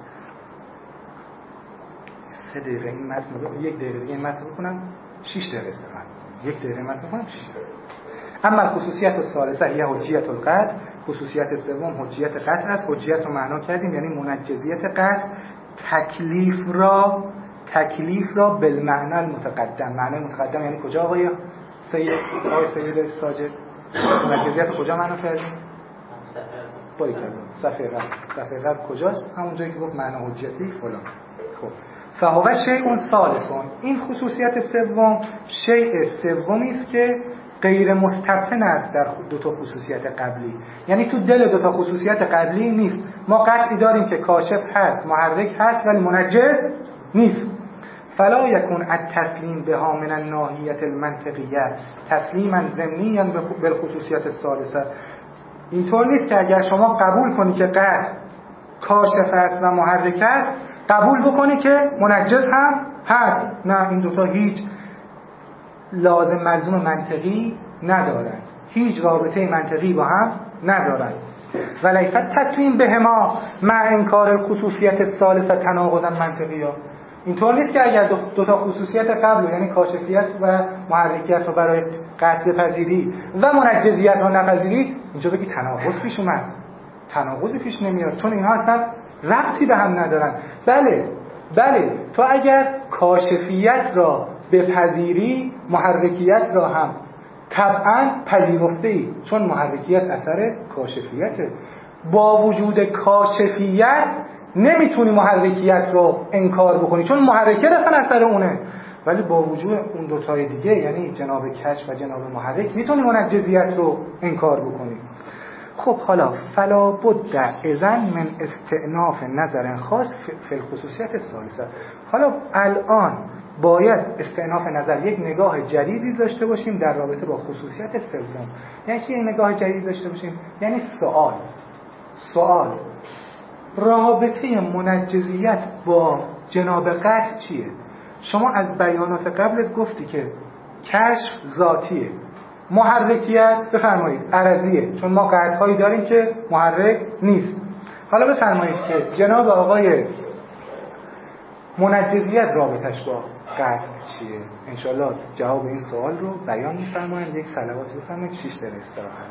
3 دقیقه این متن رو، 1 دقیقه دیگه این متن رو بکنم، 6 دقیقه استفاده. 1 دقیقه متن بکنم 6 دقیقه. اما خصوصیت الثالثه هی حجیت القطع، خصوصیت سوم حجیت قطع است. حجیت رو معنا کردیم یعنی منجزیت قطع، تکلیف را بالمعنى المتقدم. معنی متقدم یعنی کجا آقای سید ساجد؟ منجزیت کجا معنا کردیم؟ باری کردیم صفحه قبل کجاست؟ همون جایی که گفت معنی حجیتی فلان. خب فهو شیء ثالث، این خصوصیت سوم شیء سومی است که غیر مستبطن است در 2 تا خصوصیت قبلی، یعنی تو دل 2 تا خصوصیت قبلی نیست. ما قطعی داریم که کاشف هست، محرک هست، ولی منجز نیست. فلا یکون التسلیم بها من الناحیه المنطقیه تسلیما ضمنیا بالخصوصیت الثالثه. اینطور نیست که اگر شما قبول کنی که قطع کاشف است و محرک است، قبول بکنی که منجز هم هست. نه، این 2 تا هیچ لازم ملزوم منطقی ندارند، هیچ رابطه منطقی با هم ندارند. ولیس تسلیم بهما مع انکار الخصوصیت الثالثه تناقضا منطقیا. اینطور نیست که اگر 2 تا خصوصیت قبل یعنی کاشفیت و محرکیت رو برای قطع بپذیری و منجزیت رو نپذیری، اینجا بگی تناقض پیش اومد. تناقضی پیش نمیاد، چون اینها اصلا ربطی به هم ندارن. بله تو اگر کاشفیت را بپذیری، محرکیت را هم طبعا پذیرفته‌ای، چون محرکیت اثر کاشفیته. با وجود کاشفیت نمیتونی محرکیت رو انکار بکنی، چون محرکیت اصلا اثر اونه. ولی با وجود اون 2 تای دیگه یعنی جناب کشف و جناب محرک میتونی منجزیت رو انکار بکنی. خب حالا فلا بد اذن من استئناف نظر خاص فی الخصوصیت الثالثه. حالا الان باید استئناف نظر، یک نگاه جدیدی داشته باشیم در رابطه با خصوصیت سوم. یعنی چی یک نگاه جدید داشته باشیم؟ یعنی سوال رابطه منجزیت با جناب قطع چیه؟ شما از بیانات قبلت گفتی که کشف ذاتیه، محرکیت بفرمایید عرضیه، چون ما قطعهایی داریم که محرک نیست. حالا بفرمایید که جناب آقای منجزیت رابطش با قطع چیه؟ انشالله جواب این سوال رو بیان می‌فرمایید. یک صلوات بفرمایید 6 دقیقه استراحت.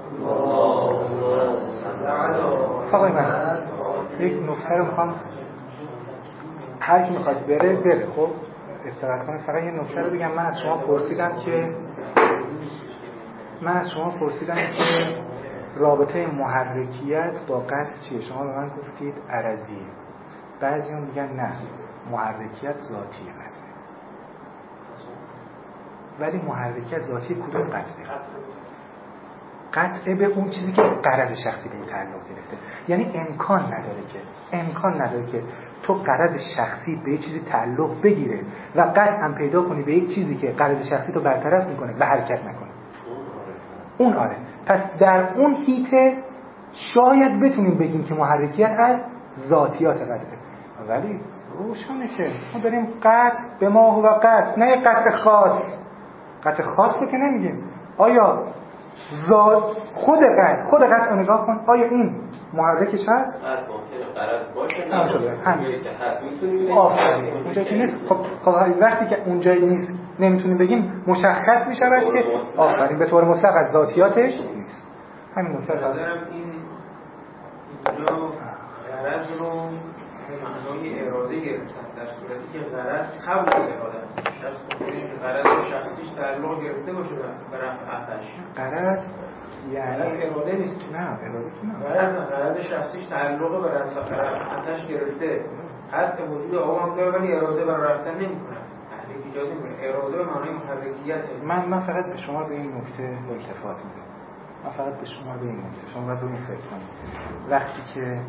آقای من یک نکته رو می‌خوام، هر کی می‌خواد بره خب استراحت کنه. فقط یه نکته رو بگم. من از شما پرسیدم که رابطه محرکیت با قطع چیه؟ شما به من گفتید عرضیه. بعضی‌ها میگن نه، محرکیت ذاتیه قطعه. ولی محرکیت ذاتی کدوم قطعه؟ قطعه به اون چیزی که غرض شخصی به تعلق گرفته. یعنی امکان نداره که تو غرض شخصی به یه چیزی تعلق بگیره و قطع هم پیدا کنی به یک چیزی که غرض شخصی تو برطرف میکنه و حرکت نکنه. اون آره. پس در اون هیته شاید بتونیم بگیم که محرکیت از ذاتیات قطعه. ولی روشنه که ما داریم قطع به ما هو قطع، نه قطع خاص. قطع خاص رو که نمیگیم. آیا خود قطع رو نگاه کن، آیا این محرکش هست؟ ممکنه قرض باشه، همین که هست میتونیم اونجایی که نیست. خب وقتی که اونجایی نیست نمیتونیم بگیم، مشخص میشود که آفرین به طور مطلق از ذاتیاتش نیست. همین نکته رو اینجا قرض رو به معنای اراده گرفتن، در صورتی که قرض قبل از اراده است. شخص ممکنه که قرض شخصیش تعلق گرفته باشه به رفع عقلش. قرض یعنی اراده نیست. نه اراده که نه. قرض شخصیش تعلق به رفع عقلش گرفته. قطع وجود آقا هم داره ولی اراده برای رفتن نمی‌کنه. تحریک ایجاد نمی‌کنه. اراده به معنای محرکیته. من فقط به شما به این نکته التفات می‌کنم. شما باید رو این فکر کنید. وقتی که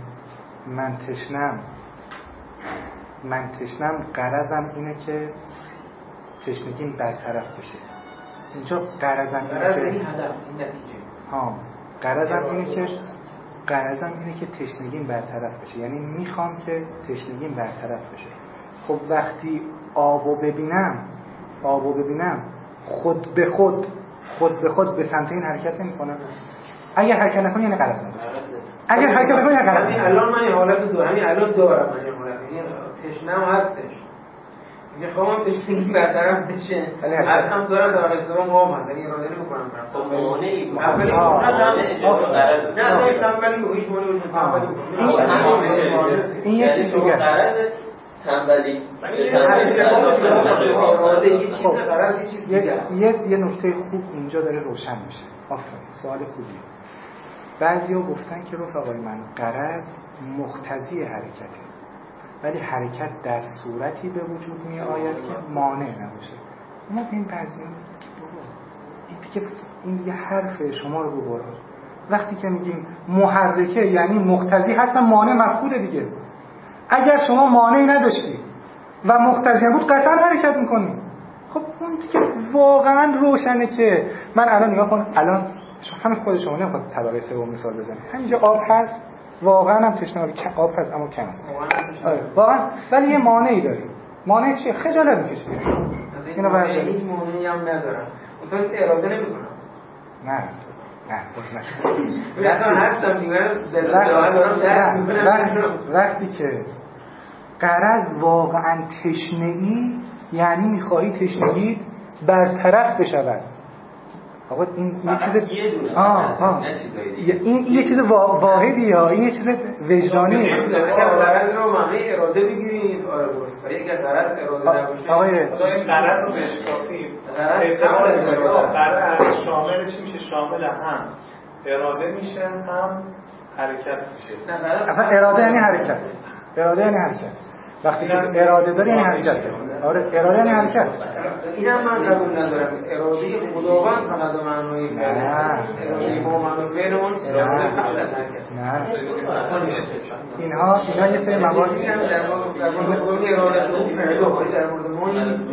من تشنم قرضم اینه که تشنگیم برطرف بشه. اینجا قرضم اینه که این هدف، این نتیجه. قرضم اینه که تشنگیم برطرف بشه. یعنی میخوام که تشنگیم برطرف بشه. خب وقتی آبو ببینم خود به خود به سمت این حرکت نمی‌کنم. اگر حرکت نکنی یعنی قرض نداره. اگر حرکت نکنی یعنی قرض نداره. الان من این حالت دارم، الان دارم من این حالت. تشنم هستش. میخوام تشنگی برطرف بشه. الان دارم در استرام قوم هست. یعنی اراده نمی‌کنم. خب مانعی این یه چیز دیگه. تنبلی یه نکته خوب اینجا داره روشن میشه. آفرین، سوال خوبیه. بعضیا گفتن که رفقای من قرض مقتضی حرکته، ولی حرکت در صورتی به وجود می آید که مانع نباشه. ما به این بعضیا این دیگه حرف شما رو ببره. وقتی که میگیم محرکه یعنی مقتضی هستن، مانع مفقوده دیگه. اگر شما مانعی نداشتی و مقتضی بود قطعا حرکت میکنی. خب اون دیگه واقعا روشنه که من الان نگاه کن، الان همین خود شما نمیخواد طبقه سوم مثال بزنید. همینجا آب هست، واقعا هم تشنه آب هست اما کم است. آره واقعا، ولی یه مانعی داریم. مانع چیه؟ خجالت میکشه. اینو بعد هیچ مانعی هم ندارم. مثلا اراده نمیکنم. نه وقتی که غرض واقعا تشنه‌ای یعنی میخواهی تشنگی برطرف بشود. آقا این یه چیز این یه چیز واحدی یا این یه چیز وجدانی. غرض رو معنی اراده بگیرید. آره درسته. اگه غرض اراده نباشه آقای غرض رو بشکافیم. غرض شامل چی میشه؟ شامل هم اراده میشه هم حرکت میشه. اصلا اراده یعنی حرکت. وقتی که اراده داری یعنی حرکت داری. آره اراده یعنی حرکت. اینم من قبول ندارم. اراده خداوند فقط به معنای اراده ما معنای غیرمون اراده از حرکت. نه اینها یه سری مواردی در مورد اراده اون فعل در مورد ما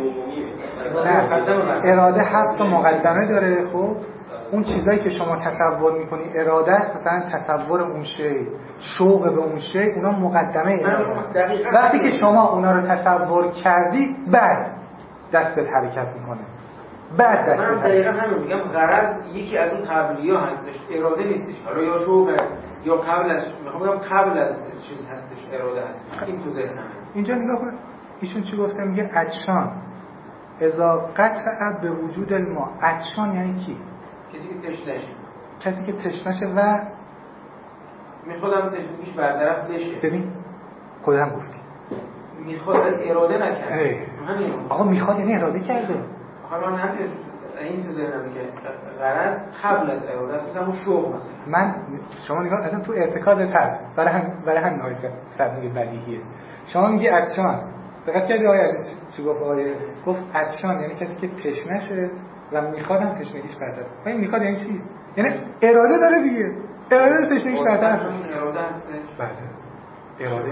نه اراده هست و مقدمه داره. خب اون چیزایی که شما تصور میکنی اراده مثلا تصور اون شی، شوق به اون شی، اونا مقدمه اراده. وقتی که شما اونا رو تصور کردی بعد دستت حرکت میکنه. بعد دستت من دقیقا همین میگم. غرض یکی از اون قبلی‌ها هستش، اراده نیستش. حالا یا شوق یا قبل از، میخوام بگم قبل از چیز هستش، اراده هست. این تو ذهنمه. اینجا نگاه کن ایشون چی گفته؟ میگه عطشان اذا قطع به وجود الماء. عطشان یعنی کی؟ کسی که تشنشه. کسی که تشنشه و میخوادم تشنگیش برطرف بشه. ببین خودم گفتی میخواد اراده نکنه. همین آقا میخواد یعنی اراده کرده. آخه من همین این تو ذهنم که غرض قبل از اراده است. مثلا شوق مثلا من شما نگاه اصلا تو اعتقادت هست. برای همین های سبنی بدیهیه. شما میگی عطشان، دقت کردی آقای عزیز چی گفت؟ گفت عطشان یعنی کسی که تشنشه و میخوادم تشنگیش برطرف. این میخواد یعنی چی؟ یعنی اراده داره دیگه. اراده تشنگیش برطرف بشه. اراده هستش. بله اراده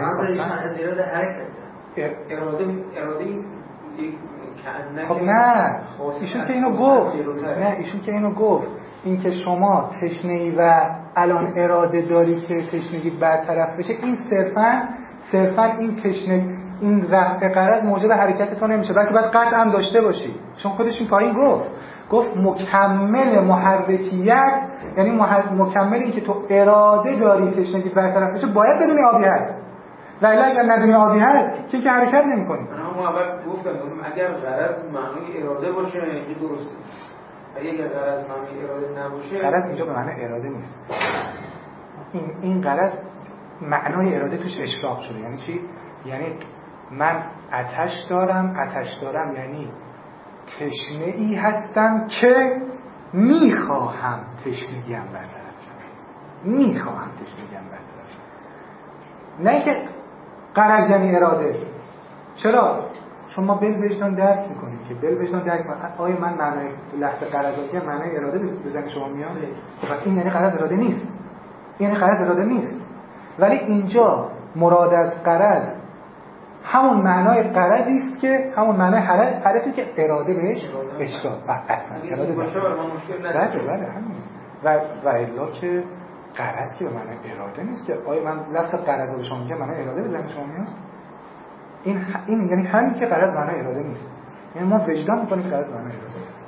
خب نه ایشون که اینو گفت این که شما تشنه‌ای و الان اراده داری که تشنگیت برطرف بشه، این صرفاً این تشنه، این رفع غرض موجب حرکت تو نمیشه، بلکه باید قطع هم داشته باشی. چون خودش این پایین گفت مکمل محرکیت، یعنی مکمل این که تو اراده داری تشنگیت برطرف بشه باید بدونی آبی هست. و الا اگر ندونی آبی هست که حرکت نمی‌کنی. اما اول گفتم اگر غرض معنی اراده باشه این درسته. اگر غرض معنی اراده نباشه، غرض اینجا به معنی اراده نیست. این غرض معنای اراده توش اشراق شده. یعنی چی؟ یعنی من آتش دارم یعنی تشنه‌ای هستم که میخواهم تشنگیم برطرف شه. نه که غرض یعنی اراده. چرا؟ چون ما بل وجدان درک میکنیم که بل وجدان درک آیا من معنای لحظه غرضاتی معنای اراده به ذهن شما میاد؟ خب پس این یعنی غرض اراده نیست. ولی اینجا مراد از غرض همون معنای غرضی است که همون معنای حرفی که اراده بهش اشتباه اصلا اراده باشه ما مشکل نداره. بله همین. و الا که غرض که به معنای اراده نیست که آیا من لفظ غرض رو به شما میگم معنای اراده به ذهن شما میاد؟ این یعنی همین که غرض معنای اراده نیست. یعنی ما وجدان میکنیم غرض معنای اراده نیست.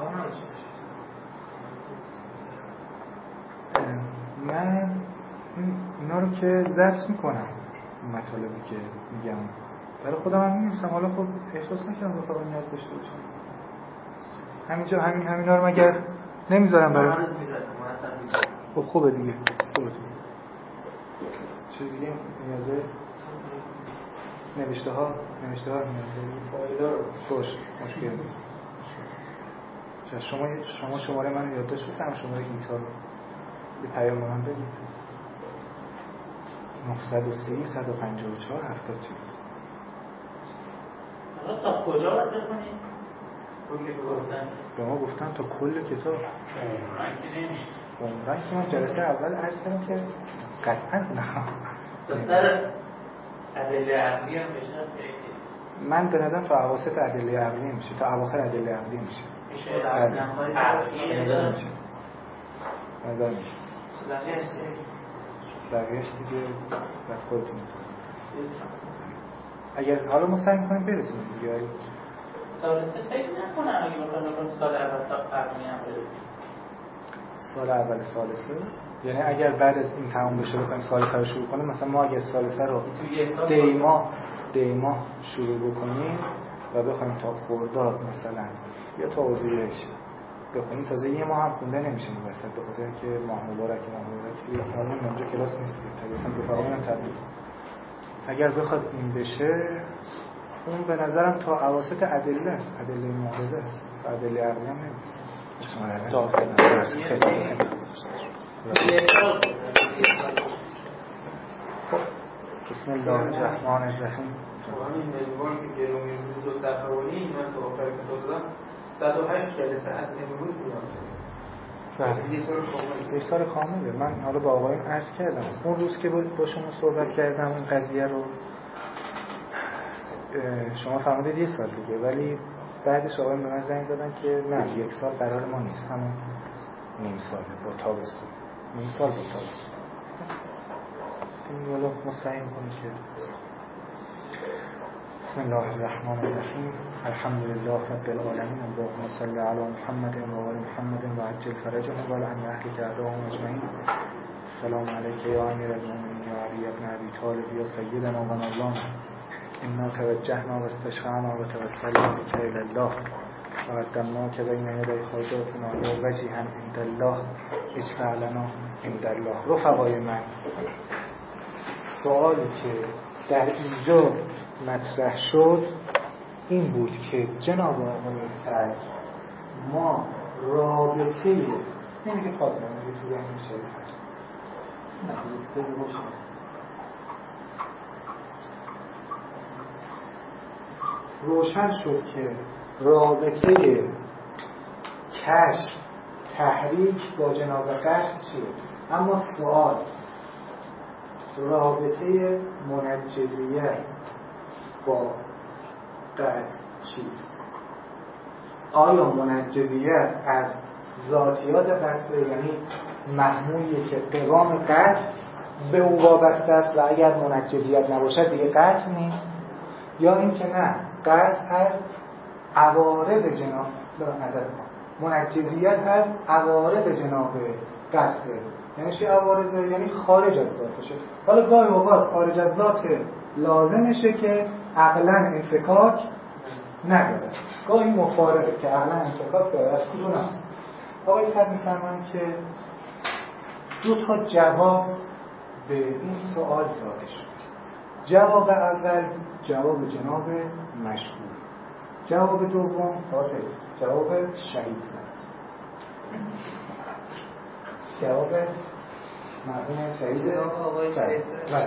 من اینا رو که ضبط میکنم این مطالبی که میگم برای خودم هم می‌نویسم. حالا خب احساس نکردم رفقا نیاز داشته باشم همینجا همینا رو مگر نمیذارم برای خب خوبه دیگه. چیز دیگه نیازه نوشته ها نیازه فایل خوش مشکل نیست. شما شماره من یادداشت بکنم، شماره گیتار رو یه پیام به من بدید. 930 154 70 40. تا کجا باید بخونیم؟ به ما گفتن تا کل کتاب. عمرن که من جلسه اول عرض کردم که قطعا نه تا سر ادله عقلی هم بشه. من به نظرم تا اواسط ادله عقلی میشه، تا اواخر ادله عقلی میشه. میشه عقلی میشه. نظر میشه. بقیه‌اش دیگه بعد خودتون اگر حالا ما سعی می‌کنیم برسونیم دیگه. سال سه فکر نکنم اگه بخوایم سال اول تا قبلی هم برسیم. سال اول سال سه یعنی اگر بعد از این تمام بشه بخوایم سال سه رو شروع کنیم، مثلا ما اگه سال سه رو دیما شروع بکنیم و بخوایم تا خرداد مثلا یا تا اردیبهشت بخونیم، تازه یه ماه هم خونده نمیشه این وسط به خاطر اینکه ماه مبارک قانون اونجا کلاس نیست طبیعتاً رفقامون هم تبدیل. اگر بخواد این بشه اون به نظرم تا اواسط ادله است، ادله معارضه است، تا ادله عقلی هم نمیشه. بسم الله الرحمن الرحیم. همین مجموعی که گلومی روز دو صفحه‌ای من تو آخر کتاب دادم 108 جلسه از امروز میاد. بله. یه سال کامله. من حالا با آقایون عرض کردم اون روز که با شما صحبت کردم این قضیه رو شما فهمیدید یه سال دیگه، ولی بعدش آقایون به من زنگ زدن که نه 1 سال قرار ما نیست، همون نیم ساله با تابستون، نیم سال با تابستون. این حالا مستعین کنید که بسم الله الرحمن الرحیم الحمد لله رب العالمین اللهم صل علی محمد و آل محمد و عجل فرجهم و عن اهلک اعداهم اجمعین. السلام علیک یا امیر المؤمنین یا علی ابن ابی طالب یا سیدنا و مولانا انا توجهنا و استشفعنا و توکلنا بک الی الله و قدمناک بین یدی حاجاتنا یا وجیها عند الله اشفع لنا عند الله. رفقای من، سوالی که در اینجا مطرح شد این بود که جناب آقای سرج ما رابطه نمیگه خواهد نمیگه تو ذهن شریف هست روشن شد که رابطه کشف تحریک با جناب قطع چیه، اما سوال رابطه منجزیت با قطع چیست؟ آیا منجزیت از ذاتیات قطع، یعنی محمولیه که قوام قطع به او وابسته است و اگر منجزیت نباشد دیگه قطع نیست، یا اینکه نه قطع از عوارض جناب منجزیت از عوارض جناب قطع، یعنی چی عوارض؟ یعنی خارج از ذاتشه. حالا گاهی اوقات خارج از ذات لازمشه که عقلا انفکاک نداره، گاهی مفارقه که عقلا انفکاک داره. از کدوم؟ آقای صد میفرمایند که 2 تا جواب به این سوال داده شد. جواب اول جواب جناب مشهور، جواب دوم جواب شهید زد. جواب مرحوم شهید آقای شهید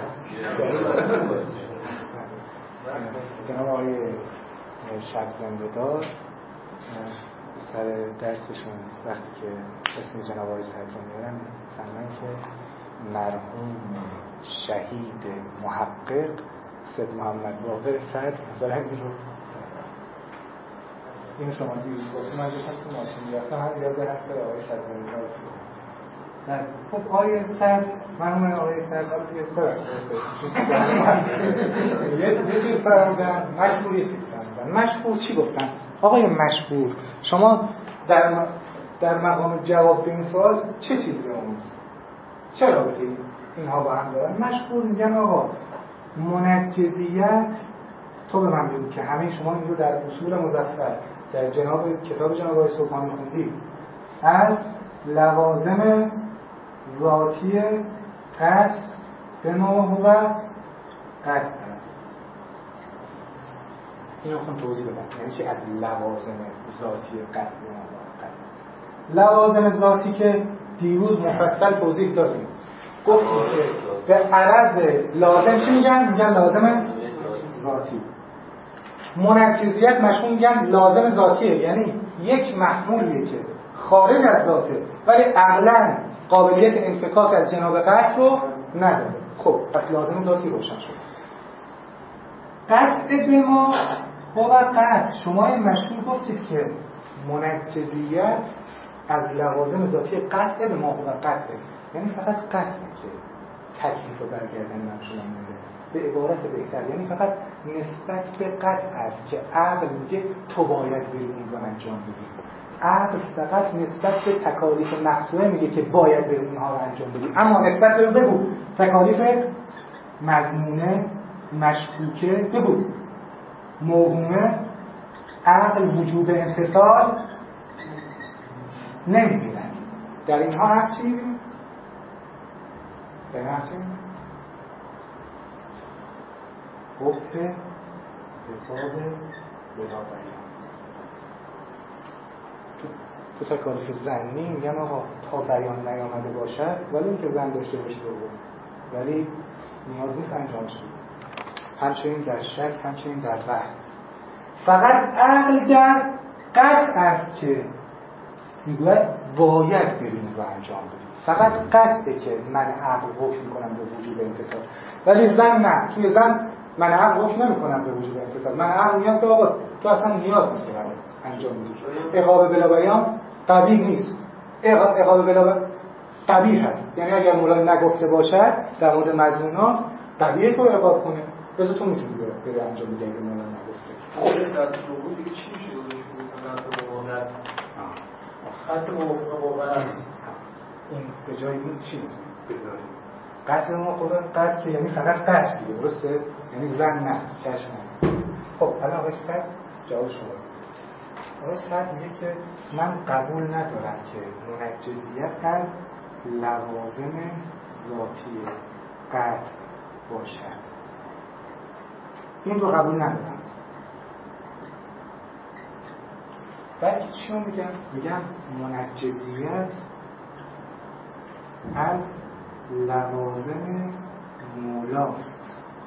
جناب آقای شب زنده‌دار سر درسشون وقتی که اسم جناب آقای سرجان میارن فرمایند که مرحوم شهید محقق سید محمد باقر سعد مثلا این شما دیوز گفتم من داشتم تو ماشین میرفتم هم یاد هست آقای شب زنده‌دار. خب آقای سر مرحوم آقای سر یه چیز فرمودن مشهور، یه چیز فرمودن مشهور. چی گفتن آقای مشهور؟ شما در مقام جواب به این سوال چه چیزی اون چه رابطه اینها با هم دارن؟ مشهور میگن آقا منجزیت، تو به من بگو که همه شما این رو در اصول مظفر در کتاب جناب آقای سبحانی خوندید، از لوازم ذاتی قطع به ما و قطع است. اینو خون توضیح بدم یعنی چی از لوازم ذاتی قطع به ما و قطع است. لوازم ذاتی که دیروز مفصل توضیح دادیم، گفتیم که به عرض لازم چی میگن؟ میگن لازم ذاتی. منجزیت مشمول میگن لازم ذاتیه، یعنی یک محمولیه که خارج از ذاته ولی عقلاً قابلیت انفکاک از جناب قطع رو نداره. خب پس لازم ذاتی روشن شد. قطع به ما و قطع، شما مشهور گفتید که منجزیت از لوازم ذاتی قطع به ما و قطع، یعنی فقط قطع که تکلیف رو برگردن من شما میده. به عبارت بهتر یعنی فقط نسبت به قطع است که عقل میگه تو باید بری اون رو انجام بدی. عقل فقط نسبت به تکالیف مقطوعه میگه که باید بری اونها رو انجام بدی، اما نسبت به بگو تکالیف مضمونه مشکوکه بگو موهومه عقل وجوب انفصال نمیبیند. در اینها هست چی میبینید؟ در اینها هست چی میبینید؟ گفته رکاب بلا بیان. تو تکالیف زنی میگن آقا تا بیان نیامده باشد ولی این که زن داشته باشه دوم، ولی نیاز نیست انجامش بده. همچنین در شک، همچنین در وهم. فقط عقل در قطع است که میگوید باید ببینیم و انجام بدیم. فقط قطعه که من عقل حکم میکنم به وجود انتصال، ولی زن نه. توی زن من عقل حکم نمیکنم به وجود انتصال. من عقل میگم که آقا تو اصلا نیاز نیست که انجام بدی. عقاب بلا بیان قبیح نیست. عقاب بلا قبیح هست. یعنی اگر مولا نگفته باشد در مورد مظنونات قبیحه تو عقاب کنه، بذار تو میتونی بره انجام بدی اگر مولا نگفته. خود دست رو دیگه چی میشه داداش؟ خط موقع است. این به جای این چی بذاریم؟ قطع ما خدا قطع که یعنی فقط قطع دیگه، درسته؟ یعنی زن نه، کشف نه. خب الان آقای سعد جواب شما. آقای سعد میگه که من قبول ندارم که منجزیت از لوازم ذاتی قطع باشد. این رو قبول ندارم. بلکه چی رو میگم؟ میگم منجزیت از لوازم مولاست،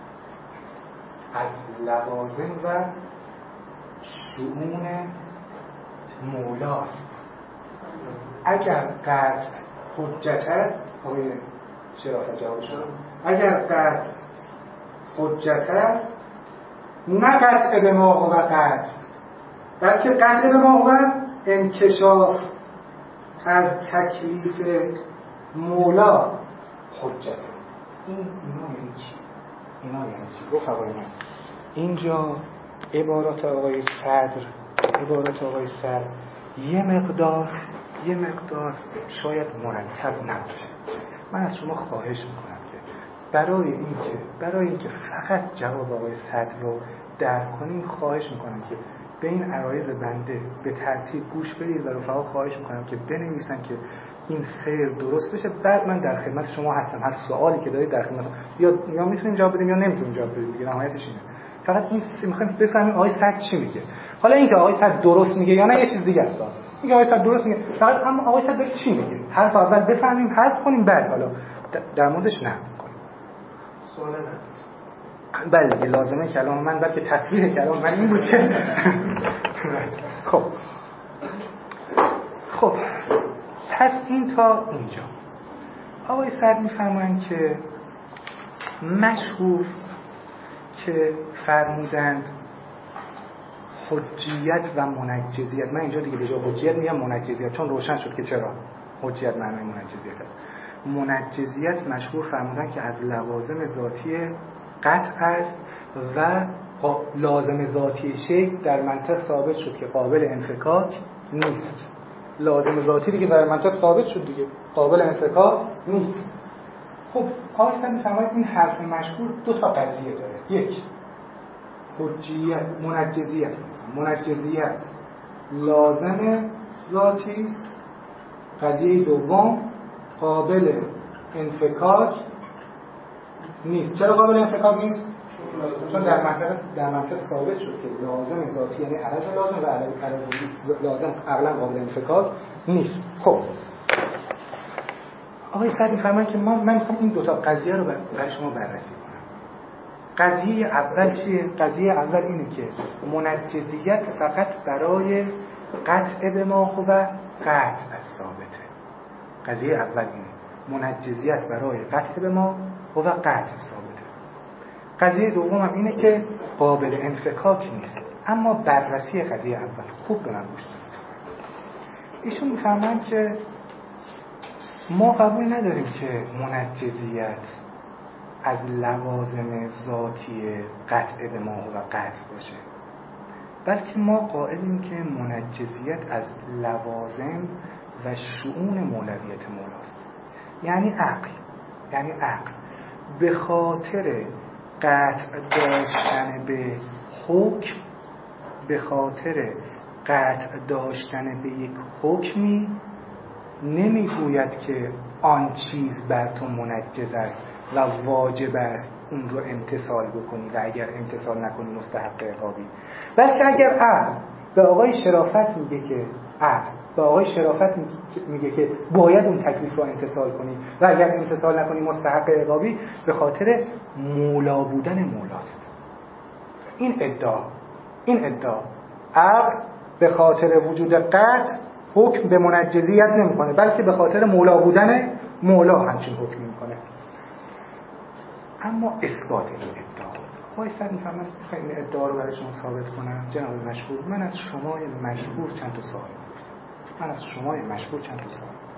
از لوازم و شؤون مولاست. اگر قطع حجت است، آقای شرافت جواب شد، اگر قطع حجت است نه قطع به ما و قطع، بلکه قطع به ما و انکشاف از تکلیف مولا حجت. اینا یعنی چی؟ اینا یعنی چی؟ گفت آقای من اینجا عبارات آقای صدر یه مقدار شاید مرتب نباشه. من از شما خواهش میکنم که برای اینکه فقط جواب آقای صدر رو درک کنیم، خواهش میکنم که به این عرایض بنده به ترتیب گوش بدید و رفقا خواهش میکنم که بنویسن که این سیر درست بشه. بعد من در خدمت شما هستم، هر سوالی که دارید در خدمت یا میتونیم جواب بدیم یا نمیتونیم جواب بدیم دیگه، نهایتش اینه. فقط این میخوایم بفهمیم آقای صدر چی میگه. حالا اینکه آقای صدر درست میگه یا نه یه چیز دیگه است. میگه آقای صدر درست میگه، فقط اما آقای صدر چی میگه حرف اول بفهمیم، حذف کنیم، بعد حالا در موردش نه کنیم. سوال نه. بله لازمه کلام من، بلکه تصویر کلام من این بود که خب پس این تا اینجا آقای صدر میفرمایند که مشهور که فرمودند حجیت و منجزیت، من اینجا دیگه به جای حجیت میگم منجزیت چون روشن شد که چرا حجیت معنای منجزیت است. منجزیت مشهور فرمودند که از لوازم ذاتی قطع است و لازم ذاتی شیء در منطق ثابت شد که قابل انفکاک نیست. لازم ذاتی دیگه در منطق ثابت شد دیگه قابل انفکاک نیست. خب آقای میفرماید این حرف مشهور دو تا قضیه داره. یک، حجیت، منجزیت لازم ذاتی است. قضیه دوم قابل انفکاک نیست. چرا قابل انفکاک نیست؟ چون در منطق ثابت شد که لازم ذاتی یعنی عدد لازم و عدد لازم عقلا قابل انفکاک نیست. خب آقای صدر می‌فرمایند که من می‌خوام این دو تا قضیه رو برای شما بررسی کنم. قضیه اول چیه؟ قضیه اول اینه که منجزیت فقط برای قطع به ما و قطع ثابته. قضیه اول اینه، منجزیت برای قطع به ما و قطع ثابته. قضیه دوم هم اینه که قابل انفکاک نیست. اما بررسی قضیه اول خوب به من گوش بدید. ایشون می‌فرمایند که ما قبول نداریم که منجزیت از لوازم ذاتی قطع به ما و قطع باشه، بلکه ما قائلیم که منجزیت از لوازم و شؤون مولویت مولاست. یعنی عقل به خاطر قطع داشتن به حکم، به خاطر قطع داشتن به یک حکمی نمیگوید که آن چیز بر تو منجز است و واجب است اون رو امتثال بکنی و اگر امتثال نکنی مستحق عقابی. بلکه اگر عقل به آقای شرافت میگه که باید اون تکلیف رو امتثال کنی و اگر امتثال نکنی مستحق عقابی، به خاطر مولا بودن مولاست. این ادعا عقل به خاطر وجود قطع حکم به منجزیت نمیکنه، بلکه به خاطر مولا بودن مولا همچین حکم میکنه. اما اثبات این ادعا، خواهی سر میفهمم میخوایی این ادعا رو برای شما ثابت کنم. جناب مشهور، من از شمای مشهور چند تا سوال میپرسم.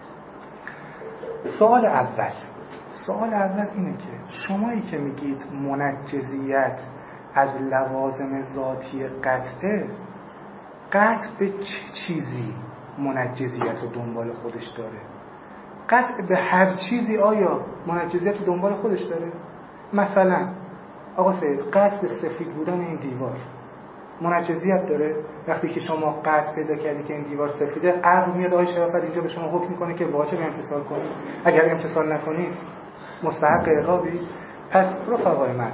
سوال اول اینه که شمایی که میگید منجزیت از لوازم ذاتی قطعه، قطع به چه چیزی منجزیت رو دنبال خودش داره؟ قطع به هر چیزی آیا منجزیت رو دنبال خودش داره؟ مثلا آقا سید، قطع به سفید بودن این دیوار منجزیت داره؟ وقتی که شما قطع پیدا کردی که این دیوار سفیده، عقل میاد آقای شرافت اینجا به شما حکم میکنه که واجب امتثال کنید، اگر امتثال نکنید مستحق عقابی. پس رفقای من،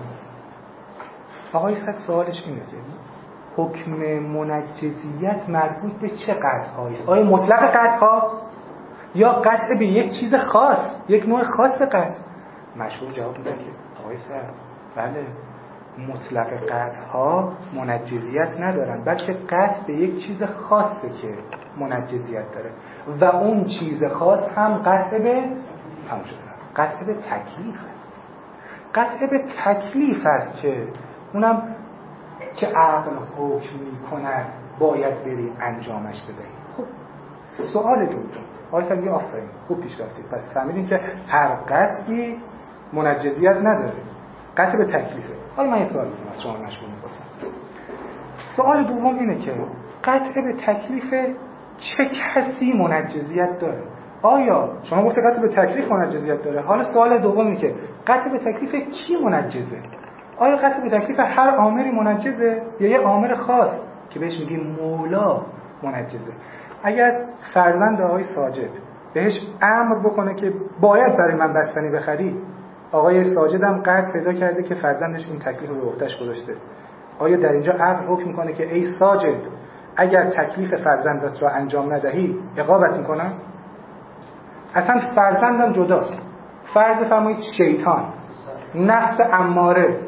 آقای صد سوالش اینه که حکم منجزیت مربوط به چه قطع‌هایی است؟ آیا مطلق قطع‌ها یا قطع به یک چیز خاص، یک نوع خاص قطع؟ مشهور جواب میده که آقای صد بله، مطلق قطع‌ها منجزیت ندارن، بلکه قطع به یک چیز خاصه که منجزیت داره و اون چیز خاص هم قطع به تکلیف است. قطع به تکلیف است که اونم که عقل حکم می‌کند باید بریم انجامش بدهیم. خب سوال دوم، آقای سلیمی آفرین خوب پیش رفتید، پس فهمیدین که هر قطعی منجزیت نداره، قطع به تکلیفه. حالا من یه سوال می‌کنم از شما مشغول می‌پرسم. سوال دوم اینه که قطع به تکلیف چه کسی منجزیت داره؟ آیا شما گفتید قطع به تکلیف منجزیت داره، حالا سوال دوم اینه که قطع به تکلیف کی منجزه؟ آیا قطع به تکلیف هر آمری منجزه یا یه آمر خاص که بهش میگیم مولا منجزه؟ اگر فرزند آقای ساجد بهش امر بکنه که باید برای من بستنی بخری، آقای ساجد هم قطع پیدا کرده که فرزندش این تکلیف رو به عهده‌اش گذاشته، آیا در اینجا عقل حکم میکنه که ای ساجد اگر تکلیف فرزندت رو انجام ندهی عقابت میکنم؟ اصلا فرزندم جداست. فرض فرمایید شیطان، نفس اماره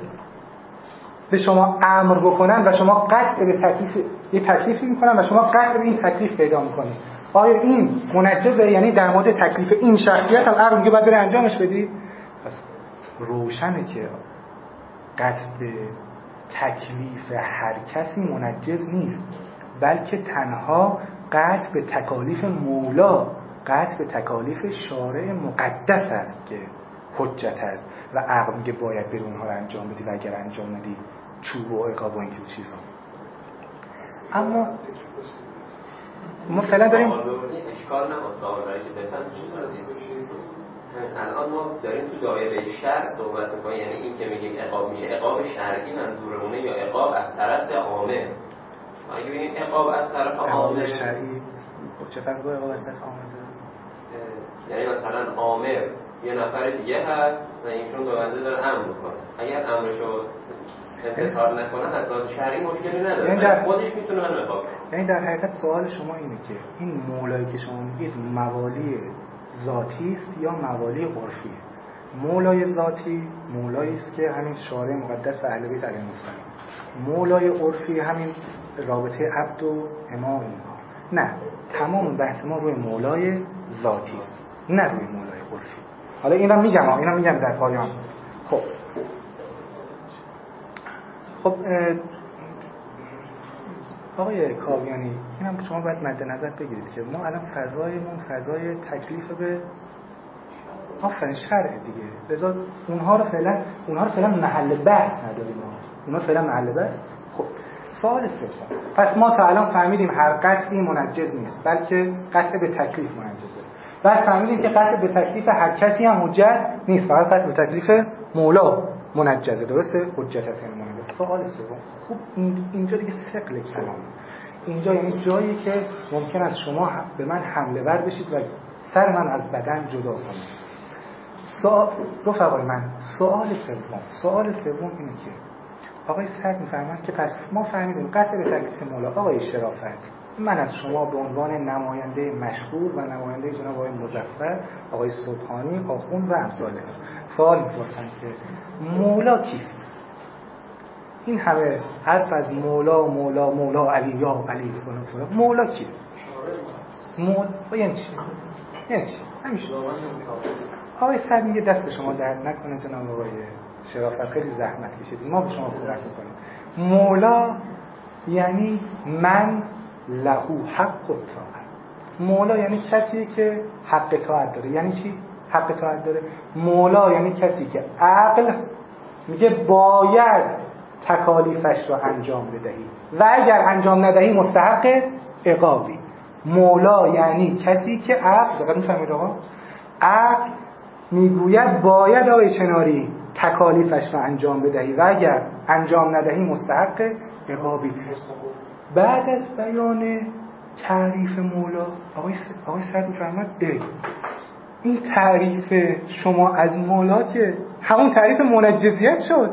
به شما امر بکنن و شما قطع به تکلیف، یه تکلیفی میکنن و شما قطع به این تکلیف پیدا میکنید، آیا این منجزه؟ یعنی در مورد تکلیف این شخصیت هم عقل میگه باید بری انجامش بدی؟ پس روشنه که قطع به تکلیف هر کسی منجز نیست، بلکه تنها قطع به تکالیف مولا، قطع به تکالیف شارع مقدس است که حجت است و عقل میگه باید بری اونها رو انجام بدی و اگر انجام ندی چوب و عقاب و این چیزا. اما ما فعلا داریم اشکال نماست آوردنش بهتر الان ما داریم تو دایره شرع صحبت میکنیم، یعنی این که میگیم عقاب میشه عقاب شرعی منظورمونه یا عقاب از طرف عامه؟ اگه ببینیم عقاب از طرف عامه شرعی چه فرقی با عقاب از طرف عامه داره؟ یعنی مثلا عامه یه نفر دیگه هست و اینشون دو بنده داره امر میکنه، اگر امرشو امتثال نکنه از لحاظ شرعی مشکلی نداره، یعنی در خودش میتونه منو عقاب کنه. یعنی در حقیقت سوال شما اینه که این مولایی که شما میگید موالی ذاتی است یا موالی عرفی؟ مولای ذاتی مولایی است که همین شارع مقدس و اهل بیت علیهم السلام، مولای عرفی همین رابطه عبد و امام اینها. نه، تمام بحث ما روی مولای ذاتی است، نه روی مولای عرفی. حالا اینم میگم در پایان. خب آقای کاویانی، اینم شما باید مد نظر بگیرید که ما الان فضای تکلیف به آفرین شرع دیگه، لذا اونها رو فعلا محل بحث نداریم. اونها فعلا محل بحث. خب سوال سوم، پس ما تا الان فهمیدیم هر قطعی منجز نیست، بلکه قطع به تکلیف منجزه. بعد فهمیدیم که قطع به تکلیف هر کسی هم حجت نیست، فقط قطع به تکلیف مولا منجزه. درسته؟ حجت هست یعنی منجز. سوال سوم، خوب اینجا دیگه ثقل کلام، اینجا یعنی جایی که ممکن است شما به من حمله ور بشید و سر من از بدن جدا کنید. رفقای من، سوال سوم اینه که آقای سعد میفهمند که پس ما فهمیدیم قطع به تکلیف مولا. آقای شرافت، من از شما به عنوان نماینده مشهور و نماینده جناب آقای مظفر، آقای سبحانی، آخوند و امثال سوال می‌پرسم که مولا کیست؟ این همه حرف از مولا علی یا علی فلان مولا کیه؟ مولا یعنی چی؟ همیشه آقای سعد میگه دست شما درد نکنه جناب آقای شرافت، خیلی زحمت کشیدید، ما به شما کمک می‌کنیم. مولا یعنی من لهو حق الطاعه. مولا یعنی کسی که حق اطاعت داره. یعنی چی حق اطاعت داره؟ مولا یعنی کسی که عقل میگه باید تکالیفش رو انجام بدهی و اگر انجام ندهی مستحق عقابی. مولا یعنی کسی که عقل، دقیقا میفهمید آقا؟ عقل میگوید باید آقای چناری تکالیفش رو انجام بدهی و اگر انجام ندهی مستحق عقابی. بعد از بیان تعریف مولا آقای سعد میفرماد این تعریف شما از مولا که همون تعریف منجزیت شد.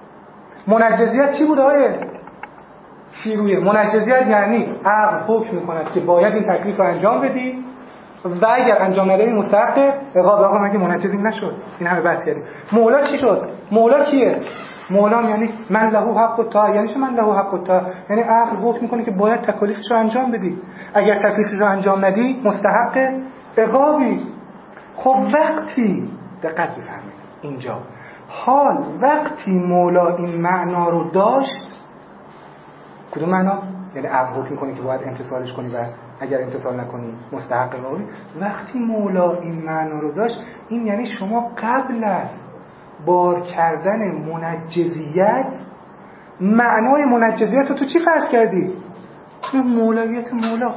منجزیت چی بود آقای شیرویه؟ منجزیت یعنی عقل حکم میکند که باید این تکلیف رو انجام بدی و اگر انجام ندهی مستحق عقاب. آقا مگه منجزی نشد؟ این همه بحث کردیم. مولا چی شد؟ مولا کیه؟ مولا یعنی من له حق الطاعه. یعنی چه من له حق الطاعه؟ یعنی عقل حکم میکنه که باید تکالیفش رو انجام بدی، اگر تکلیفش رو انجام ندی مستحق عقابی. خب وقتی دقت بفرمایید اینجا حال وقتی مولا این معنا رو داشت، کدوم معنا؟ یعنی عقل حکم میکنه که باید امتثالش کنی و اگر امتثال نکنی مستحق عقابی. وقتی مولا این معنا رو داشت، این یعنی شما قبل از بار کردن منجزیت معنای منجزیت رو تو چی فرض کردی؟ تو مولاییت مولا،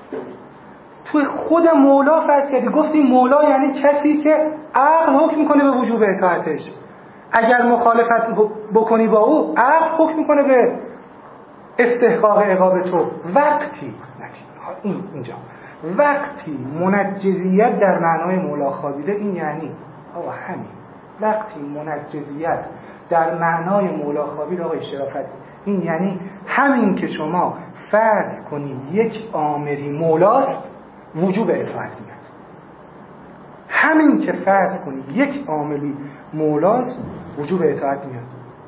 تو خود مولا فرض کردی. گفتی مولا یعنی کسی که عقل حکم میکنه به وجوب اطاعتش، اگر مخالفت بکنی با او عقل حکم میکنه به استحقاق عقاب تو. وقتی اینجا وقتی منجزیت در معنای مولا خوابیده، این یعنی آقا همین وقتی منجزیت در معنای مولا خوابیده آقای شرافت، این یعنی همین که شما فرض کنی یک آمری مولاست وجوب اطاعت میاد. همین که فرض کنی یک عاملی مولاست وجوب اطاعت میاد.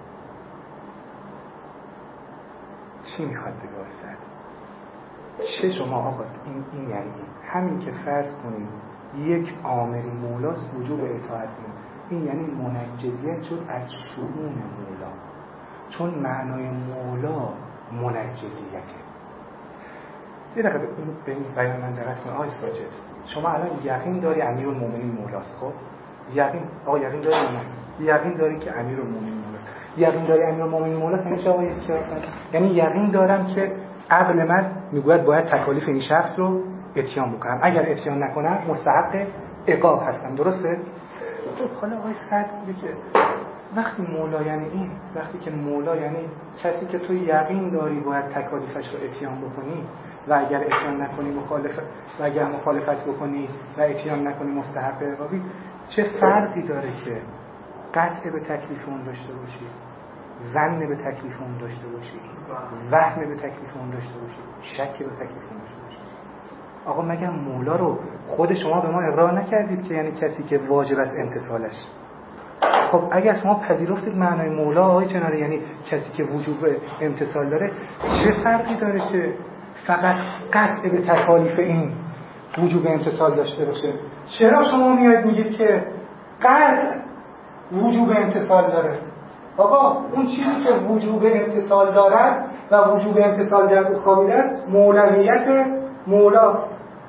چی میخواد بگه واسه چه شما آقا؟ این یعنی همین که فرض کنی یک عاملی مولاست وجوب اطاعت میاد. این یعنی منجزیت شد از شؤون مولا، چون معنای مولا منجزیته. یه دقیقه به این بیان من دقت کن آقای ساجد. شما الان یقین داری امیرالمومنین مولاست؟ خب یقین داری یقین داری که امیرالمومنین مولاست؟ یقین داری امیرالمومنین مولاست یعنی چه آقای شرافت؟ یعنی یقین دارم که عقل من میگوید باید تکالیف این شخص رو اتیان بکنم، اگر اتیان نکنم مستحق عقاب هستم. درسته؟ حالا آقای سعد میگه که وقتی مولا یعنی این، وقتی که مولا یعنی کسی که تو یقین داری باید تکالیفش رو اتیان بکنی و اگر اتیان نکنی و اگر مخالفت بکنی و اتیان نکنی مستحق عقابی، چه فرقی داره که قطع به تکلیف اون داشته باشی، ظن به تکلیف اون داشته باشی، وهم به تکلیف اون داشته باشی، شک به تکلیف اون داشته باشی؟ آقا مگر مولا رو خود شما به ما اقرار نکردید که یعنی کسی که واجب است امتثالش؟ خب اگر شما پذیرفتید معنای مولا آقای چناره یعنی کسی که وجوب امتثال داره، چه فرقی داره که فقط قطع به تکالیف این وجوب امتثال داشته باشه؟ چرا شما میاید میگید که قطع وجوب امتثال داره؟ آقا اون چیزی که وجوب امتثال دارد و وجوب امتثال در او خوابیدن مولویت مولاست.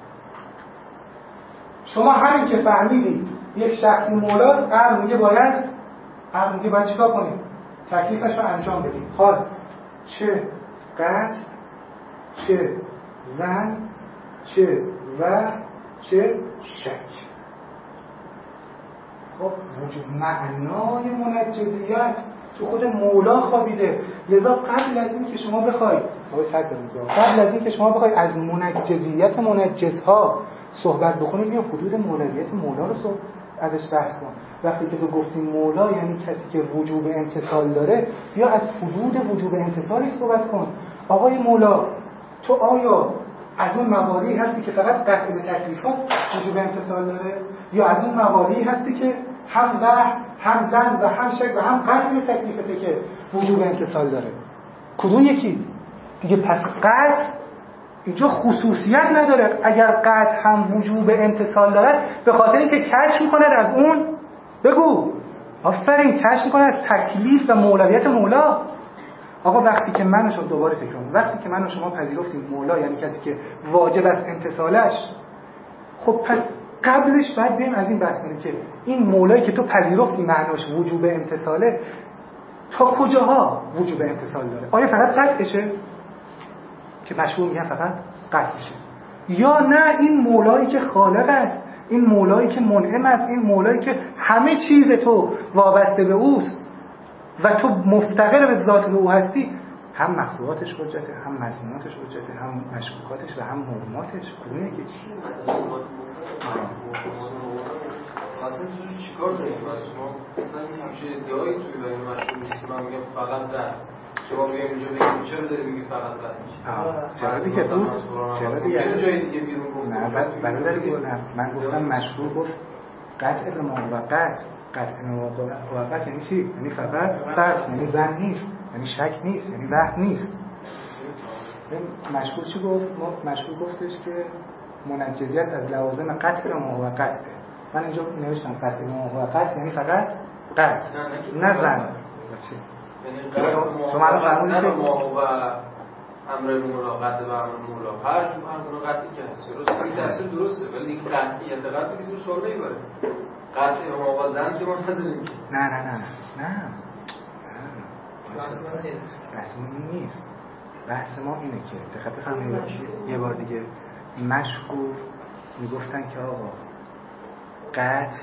شما همین که فهمیدید یک شخصی مولاست، عقل میگه باید چیکار کنید؟ تکلیفش رو انجام بدید. حال چه قطع، چه ظن، چه و چه شک. خب وجود معنای منجزیت تو خود مولا خوابیده. لذا قبل از این که شما بخواید از منجزیت منجزها صحبت بکنید، بیا حدود مولویت مولا رو ازش بحث کن. وقتی که تو گفتی مولا یعنی کسی که وجوب امتثال داره، بیا از حدود وجوب امتثالش صحبت کن. آقای مولا تو آیا از اون موالی هستی که فقط قطع به تکلیفات وجوب امتثال داره، یا از اون موالی هستی که هم وحی هم زن و هم شک و هم قطع به تکلیفته که وجوب امتصال داره. کدوم یکی؟ دیگه پس قطع اینجا خصوصیت نداره. اگر قطع هم وجوب امتصال داره به خاطر اینکه کشف میکنه از اون، بگو آفرین، کشف میکنه از تکلیف و مولویت مولا. آقا وقتی که من و شما، دوباره تکرار میکنم، وقتی که من و شما پذیرفتیم مولا یعنی کسی که واجب است امتصالش، خب پس قبلش باید بریم از این بحث کنیم که این مولایی که تو پذیرفتی معناش وجوب امتصاله، تا کجاها وجوب امتصال داره؟ آیا فقط قطعشه که مشهور میگن فقط قطعشه، یا نه این مولایی که خالق است، این مولایی که منعم است، این مولایی که همه چیز تو وابسته به اوست و تو مفتقر به ذات او هستی، هم مخلوقاتش حجته، هم مظنوناتش حجته، هم مشکوکاتش و هم محرماتش. کدومه که چی؟ اصلا تو چیکار داریم شما؟ مثلا همچین ادعایی توی بین مشهور نیست. من میگم فقط قطع، شما میگم اینجا بگیم چرا داری میگی فقط قطع؟ چرا دیگه بود؟ چرا دیگه؟ جای دیگه بیرون گفت؟ نه برادر گفتم، من گفتم مشهور گفت قطع به موقت. قطع به موقت یعنی چی؟ یعنی فقط قطع، یعنی زن نیست، یعنی شک نیست، یعنی وهم نیست. مشهور چی گفت؟ مشهور گفتش که منجزیت از لوازم قطع به موقت. من اینجا نوشتم قطع به موقت یعنی فقط قطع، نه زن. یعنی شما الان فرمودید که ما و امر ملاقات و امر مولا هر گونه قطعی که هست درست این تفسیر درسته، ولی این قطعیت قطعی کسی رو سوال نمیبره. قطعی ما و زن که ما نداریم. نه بحث ما این نیست. بحث ما اینه که دقت فرمایید یه بار دیگه مشهور میگفتن که آقا قطع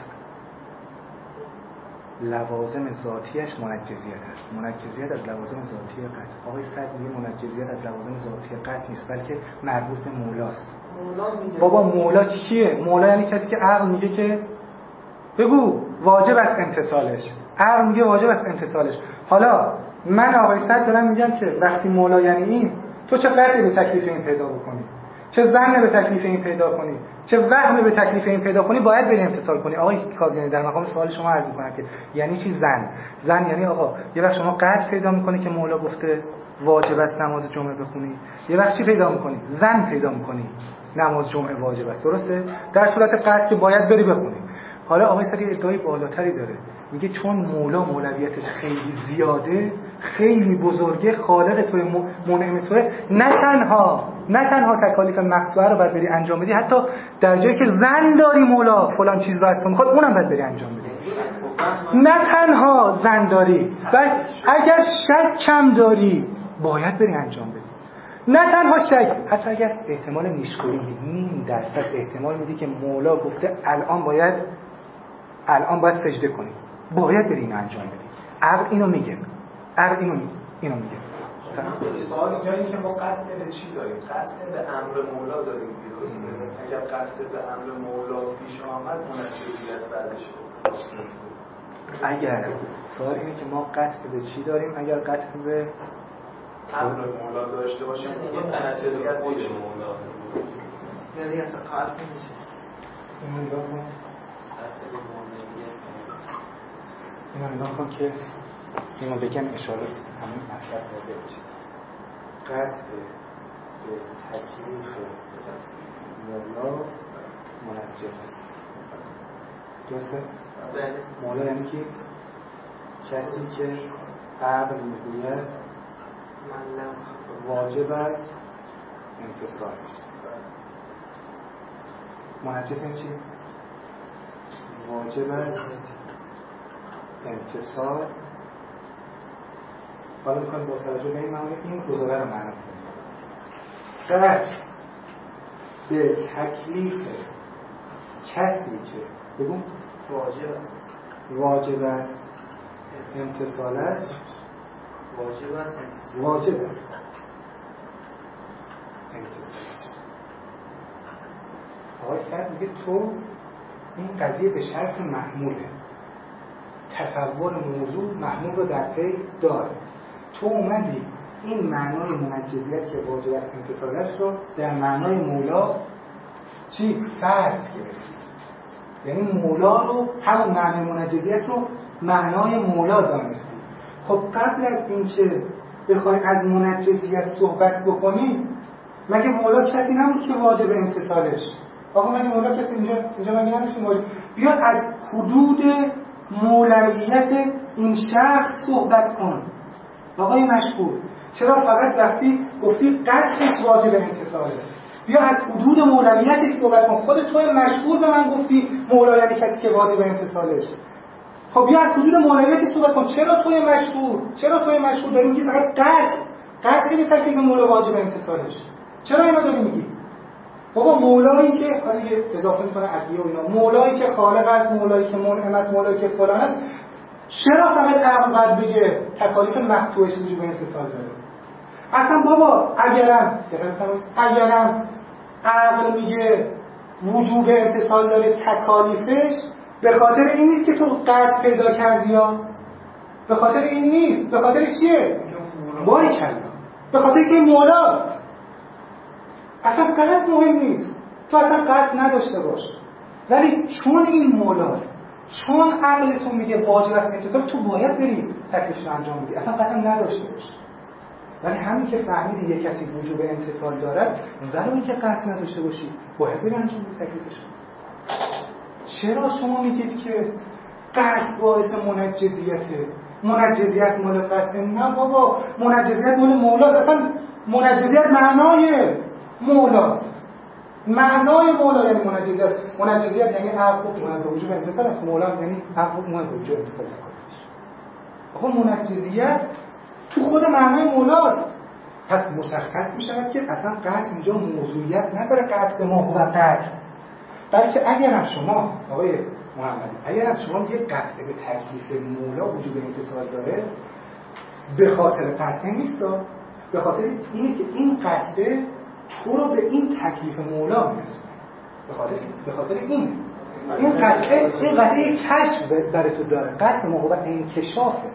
لوازم ذاتیش منجزیت است. منجزیت از لوازم ذاتی قطع. آقای سعد میگه منجزیت از لوازم ذاتی قطع نیست، بلکه مربوط به مولاست. بابا مولا کیه؟ مولا یعنی کسی که عقل میگه که بگو واجب است امتصالش، عقل میگه واجب است امتصالش. حالا من آقای سعد دارم میگم که وقتی مولا یعنی این، تو چه قطعی به تکلیف این پیدا بکنی، چه ظن به تکلیف این پیدا کنی، چه وهم به تکلیف این پیدا کنی، باید بری امتصال کنی. آقای کاظمی در مقام سوال شما عرض می‌کنم که یعنی چی زن یعنی آقا یه وقت شما قطع پیدا می‌کنی که مولا گفته واجب است نماز جمعه بخونی، یه وقت چی پیدا می‌کنی؟ زن پیدا می‌کنی نماز جمعه واجب است، درسته؟ در صورت قطع که باید بری بخونی. حالا آقای سعدی ادعای بالاتری داره، میگه چون مولا مولویتش خیلی زیاده، خیلی بزرگه، خالق توی منعم توی، نه تنها تکالیف مقطوعه رو باید بری انجام بدی، حتی در جایی که زن داری مولا فلان چیز رو از تو میخواد اونم باید بری انجام بدی. نه تنها زن داری، بلکه اگر شک کم داری باید بری انجام بدی. نه تنها شک، حتی اگر احتمال نیشگویی 0.5% احتمال میدی که مولا گفته الان باید سجده کنی، باید بری اینو انجام بدی. عقل اینو میگه، اینو میگه. سوال اینجا اینه که ما قصد به چی داریم؟ قصد به امر مولا داریم، درسته؟ اگر قصد به امر مولا پیش آمد منجزیت بعدش اگر سوال اینه که ما قصد به چی داریم، اگر قصد به امر مولا داشته باشیم دیگه منجزیت خود مولا یعنی اصلا قصد نمیشه. اینو نگاه کن که اینو بگم اشاره همین مطلب واضح بشه. قطع به تکلیف مولا منجز است، درسته؟ مولا یعنی که کسی که عقل میگوید واجب است امتصالش. منجز یعنی چی؟ واجب است امتصال. حالا میخوایم با توجه به این معانی این گزاره رو معنا کنیم. قطع به تکلیف کسی که بگو واجب است امتصال است، واجب است امتصالش. آقای سعد میگه تو این قضیه به شرط محموله، تصور موضوع محمول رو در پی داره. تو اومدی این معنای منجزیت که واجب است امتصالش رو در معنای مولا چی؟ فرض گرفتی. یعنی مولا رو، همون معنی منجزیت رو معنای مولا دانستیم. خب قبل از اینکه بخوایم از منجزیت صحبت بکنیم، مگه مولا کسی نبود که واجب امتثالش؟ آقا مگه مولا کسی اینجا مگه نمیشه واجب؟ بیا از حدود مولویت این شخص صحبت کن. آقای مشهور، چرا فقط رفتی گفتی قطعش واجب امتثاله؟ بیا از حدود مولویتش صحبت کن. خود توی مشهور به من گفتی مولا یعنی کسی که واجب امتثالش. خب بیا از حدود مولویتش صحبت کن. چرا توی مشهور داری میگی فقط قطع به تکلیف مولا واجب امتثالش؟ چرا اینا داری میگی؟ بابا مولایی که حالا یه اضافه میکنه عدیه و اینا، مولایی که خالق است، مولایی که منعم است، مولایی که فلان است، چرا فقط عقل باید بگه تکالیف مقطوعش وجوب امتثال داره؟ اصلا بابا اگرم عقل میگه وجوب امتثال داره تکالیفش، به خاطر این نیست که تو قطع پیدا کردی ها، به خاطر این نیست. به خاطر چیه؟ باریکلا، به خاطر که مولاست. اصلا قطع مهم نیست، تو اصلا قطع نداشته باش، ولی چون این مولاست، چون عقلتون میگه واجب است امتثال، تو باید بری تکلیفش رو انجام بدی، اصلا قطع نداشته باش. ولی همین که فهمیدی یک کسی وجوب امتثال دارد، ولو اینکه قطع نداشته باشی باید بری انجام بدی تکلیفش. چرا شما میگید که قطع باعث منجزیته؟ منجزیت مال قطع؟ نه بابا، منجزیت مال مولاست. اصلا منجزیت معنای مولاست. معنای مولا یعنی منجزیت. منجزیت یعنی عقل حکم به وجوب امتثال است. مولا یعنی عقل حکم به وجوب امتثال است. آقا منجزیت تو خود معنای مولاست. پس مشخص میشه که اصلا قطع اینجا موضوعیت نداره، قطع به ما و قطع. بلکه اگرم شما آقای محمدی، اگرم شما یه قطع به تکلیف مولا وجوب امتثال داره، به خاطر قطع نیست، به خاطر اینه که این قطعه تو رو به این تکلیف مولا میرسونه. به خاطر این قطعه کشف برای تو داره. قطع موقع انکشافه.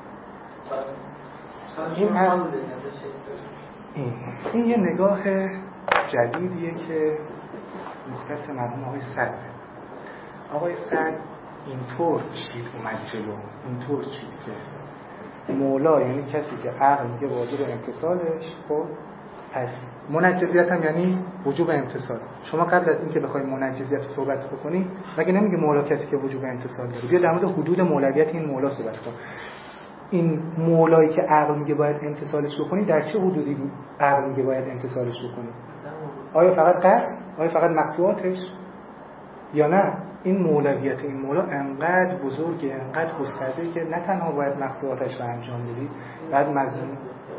این یه نگاه جدیدیه که مختص مرحوم آقای سعد. آقای سعد اینطور چید اومد جلو، اینطور چید که مولا یعنی کسی که عقل میگه واجب امتثالش. خب پس منجزیت هم یعنی وجوب امتثال. شما قبل از اینکه بخوای منجزیت رو صحبت بکنی، مگه نمیگه مولا کسی که وجوب امتثال داره؟ بیا در مورد حدود مولویت این مولا صحبت کن. این مولایی که عقل میگه باید امتثالش بکنی، در چه حدودی عقل میگه باید امتثالش بکنی؟ آیا فقط قطع؟ آیا فقط مقطوعاتش؟ یا نه این مولویت این مولا انقدر بزرگه، انقدر گسترده که نه تنها باید مقطوعاتش رو انجام بدی، بعد مضمون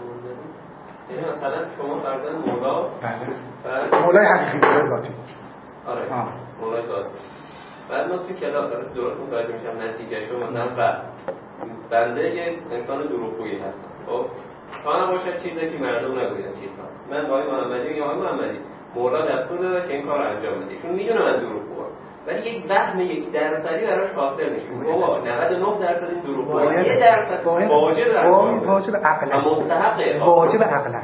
یعنی مثلا شما فرضاً مولا، بله مولای حقیقی به ذاتی. آره مولای ذاتی. بعد ما تو کلاس درست متوجه میشم نتیجه شما مثلا بنده یک انسان دروغگویی هستم. خب تا نباشد چیزی که مردم نگویند چیزها. من آقای محمدی میگم آقای محمدی مولا دستور داده که این کار انجام بدی، چون میدونه من دروغگوام. ولی یک وهم 1% براش حاصل میشه. بابا 99% این دروغگویی، 1% واجب عقلا، مستحق واجب عقلا.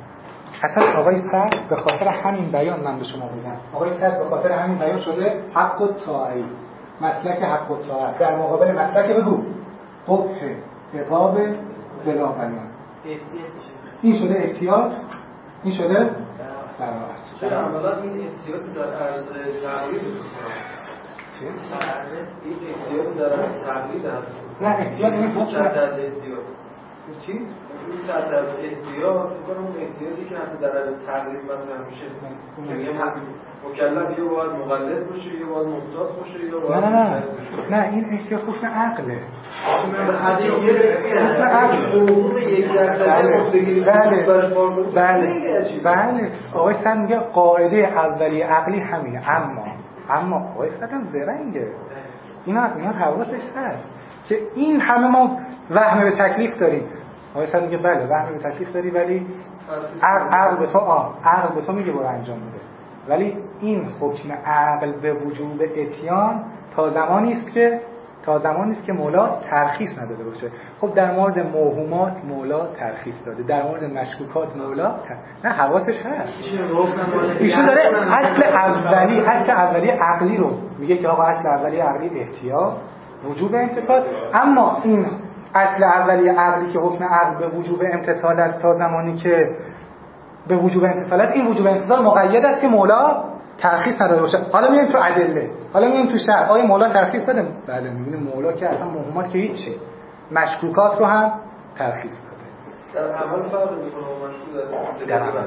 اصلا آقای سعد به خاطر همین بیان من به شما میگم، آقای سعد به خاطر همین بیان شده حق الطاعه، مسلک حق الطاعه در مقابل مسلک بگو قبح عقاب بلا بیان. این شده احتیاط، این شده براعت. چرا عملا این احتیاط در عرض تقلید چی؟ این احتیاط در عرض تقلید هست. نه احتیاط این سرد از احتیاط. چی؟ این سرد از احتیاط میکنم اون احتیاطی که حتی در عرض تقلید مطرح میشه که میگه مکلف یا باید مقلد باشه یا باید محتاط باشه یا باید نه این احتیاط حکم عقله. حتی یه رسمی هست حقوق 1% بله آقای سعد میگه قاعده اولی عقلی همینه. اما آقای سعد هم زرنگه، اینا حواسش هست که این همه ما وهم به تکلیف داریم. آقای سعد میگه بله وهم به تکلیف داری، ولی عقل به تو میگه برو انجام بده. ولی این حکم عقل به وجوب اتیان تا زمانی است که تا زمانی است که مولا ترخیص نداده باشه. خب در مورد موهومات مولا ترخیص داده، در مورد مشکوکات مولا نه حواسش هست. ایشون داره اصل اولی عقلی رو میگه که آقا اصل اولی عقلی احتیاط وجوب امتصال، اما این اصل اولی عقلی که حکم عقل به وجوب امتصال است تا زمانی که به وجوب امتصال است، این وجوب امتصال مقید است که مولا ترخیص نداده باشه. حالا میایم تو ادله، حالا میایم تو شرع، آیا مولا ترخیص بده؟ بله میبینیم مولا که اصلا موهومات که هیچی، مشکوکات رو هم ترخیص داده. در عمل فرق میکنه با مشکوک؟ در عمل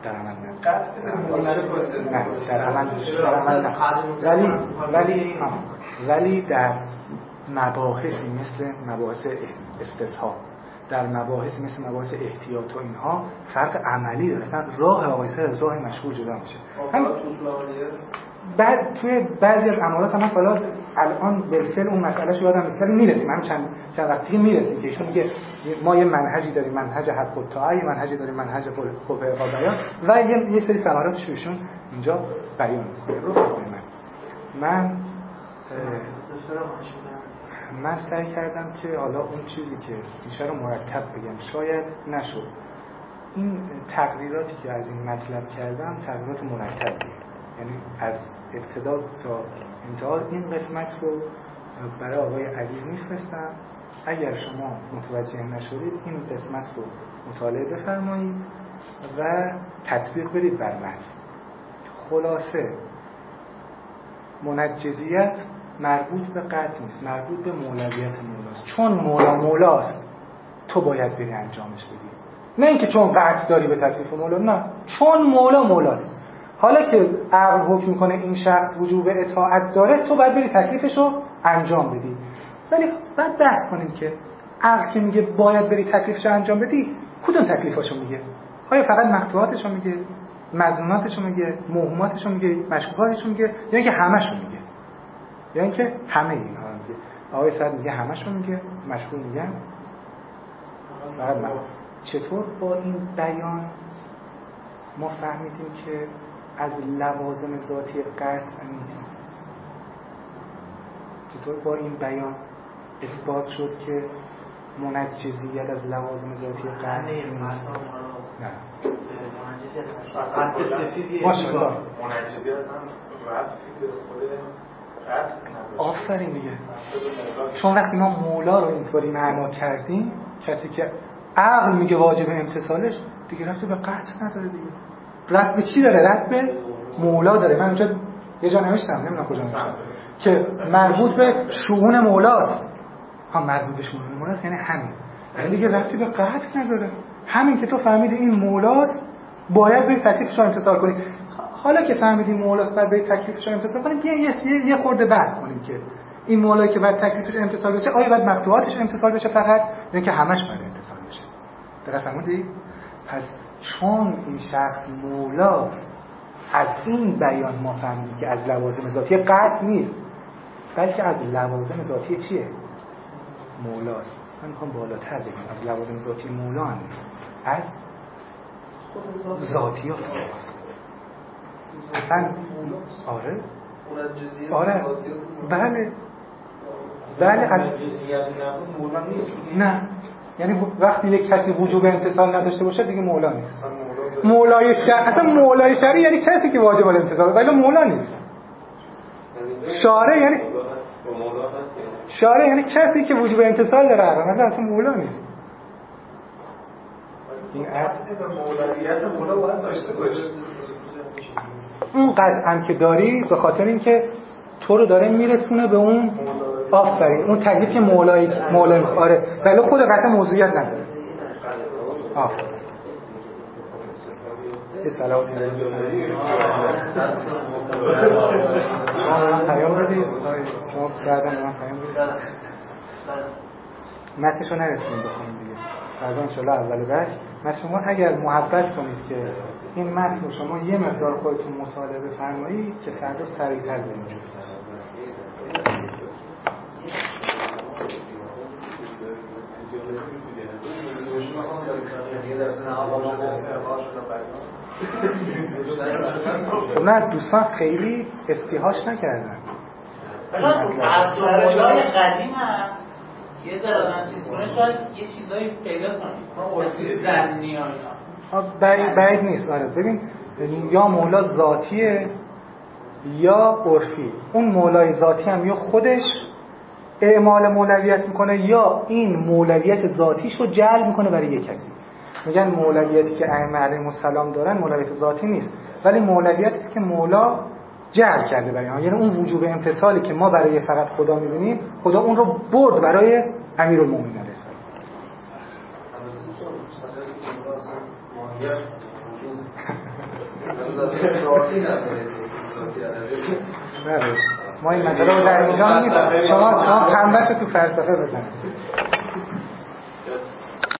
ولی در مباحثی مثل مباحث استصحاب، در مباحثی مثل مباحث احتیاط و اینها فرق عملی داره. مثلا راه آقایسر از راه مشهور جدا میشه. بعد توی بعضی از امارات هم مثلا الان بالفعل اون مسئله شو یادم نیست، میرسیم همین چند وقتی میرسیم که ایشون میگه ما یه منهجی داریم، منهج حق الطاعه، منهجی داریم، منهج قوه بیان، و یه سری ثمراتش ایشون اینجا بیان میکنه. من سعی کردم که حالا اون چیزی که میشه رو مرتب بگم، شاید نشد. این تقریراتی که از این مطلب کردم تقریرات مرتبیه، یعنی از ابتدا تا انتها این قسمت رو برای آقای عزیز میفرستم. اگر شما متوجه نشدید این قسمت رو مطالعه بفرمایید و تطبیق بدید بر متن. خلاصه منجزیت مربوط به قطع نیست، مربوط به مولویت مولاست. چون مولاست تو باید بری انجامش بدی، نه اینکه چون قطع داری به تکلیف مولا، نه، چون مولاست. حالا که عقل حکم میکنه این شخص وجوب اطاعت داره، تو باید بری تکلیفش رو انجام بدی. ولی بعد بحث کنیم که عقل که میگه باید بری تکلیفش رو انجام بدی، کدوم تکلیفاشو میگه؟ آیا فقط مقطوعاتشو میگه، مظنوناتشو میگه، موهوماتشو میگه، مشکوکاتشو میگه، یا اینکه همشو میگه، یا اینکه همه اینها رو میگه؟ آقای سعد میگه همشو میگه، مشکوک میگن فقط من. چطور با این بیان ما فهمیدیم که از لوازم ذاتی قطع نیست؟ چطور با این بیان اثبات شد که منجزیت از لوازم ذاتی قطع نیست؟ نه ماشاءالله منجزیت اصلا ربطی به خود قطع نداره. آفرین دیگه. چون وقتی ما مولا رو اینطوری معنا کردیم، کسی که عقل میگه واجب امتثالش دیگه ربطی به قطع نداره دیگه. ربط به چی داره؟ ربط به مولا داره. من اونجا یه جا نوشتم، نمیدونم کجا نوشتم، که مربوط به شؤون مولاست. مربوط به شؤون مولاست یعنی همین، یعنی دیگه ربطی به قطع نداره. همین که تو فهمیدی این مولاست باید به تکلیفش رو امتثال کنی. حالا که فهمیدی مولاست باید به تکلیفش رو امتثال کنی، یه خورده بحث کنیم که این مولایی که باید تکلیفش امتثال بشه، آیا باید مقطوعاتش امتثال بشه فقط، یا اینکه همش باید امتثال بشه؟ درست فهمیدی؟ پس چون این شخص مولاست، از این بیان ما فهمیدیم که از لوازم ذاتی قطع نیست، بلکه از لوازم ذاتی چیه؟ مولاست. من میخوام بالاتر بگم از لوازم ذاتی مولا هم نیست، از ذاتیات مولاست. اصلا آره بله نه، یعنی وقتی یک کسی وجوب امتثال نداشته باشه دیگه مولا نیست. مولای شرعی، اصلا مولای شرعی یعنی کسی که واجب الامتثال، ولی مولا نیست. شارع یعنی کسی که وجوب امتثال داره، مثلا اصلا مولا نیست. این عطف به مولویت مولا باید داشته باشه. اون قطعاً که داری، به خاطر اینکه تو رو داره میرسونه به اون آفرین، اون تکلیف که مولای آره، ولی خود قطعا موضوعیت نداره. آفرین. یه سلامتی شما پیام بدید، شما بعدا من پیام بدید. متنشو نرسیم بخونیم دیگه، فردا انشالله اول بحث. من شما اگر محبت کنید که این متن رو شما یه مقدار خودتون مطالعه بفرمایید که فردا سریع‌تر بریم جلو. نه دوستان خیلی استیحاش نکردن، از مولای قدیم هم یه ذره چیز کنه شاید یه چیزایی پیدا کنیم زنی ها اینا بعید نیست. آره ببین یا مولا ذاتیه یا عرفی. اون مولای ذاتی هم یا خودش اعمال مولویت میکنه یا این مولویت ذاتیش رو جلب میکنه برای یک کسی. میگن مولویتی که ائمه علیهم السلام دارن مولویت ذاتی نیست، ولی مولویتی است که مولا جلب کرده برای آن. یعنی اون وجوب امتثالی که ما برای فقط خدا میبینیم، خدا اون رو برد برای امیرالمومنین علیه السلام. ما این مسئله رو در اینجا می‌ذاریم. شما پنبه‌شو تو فلسفه بزنید.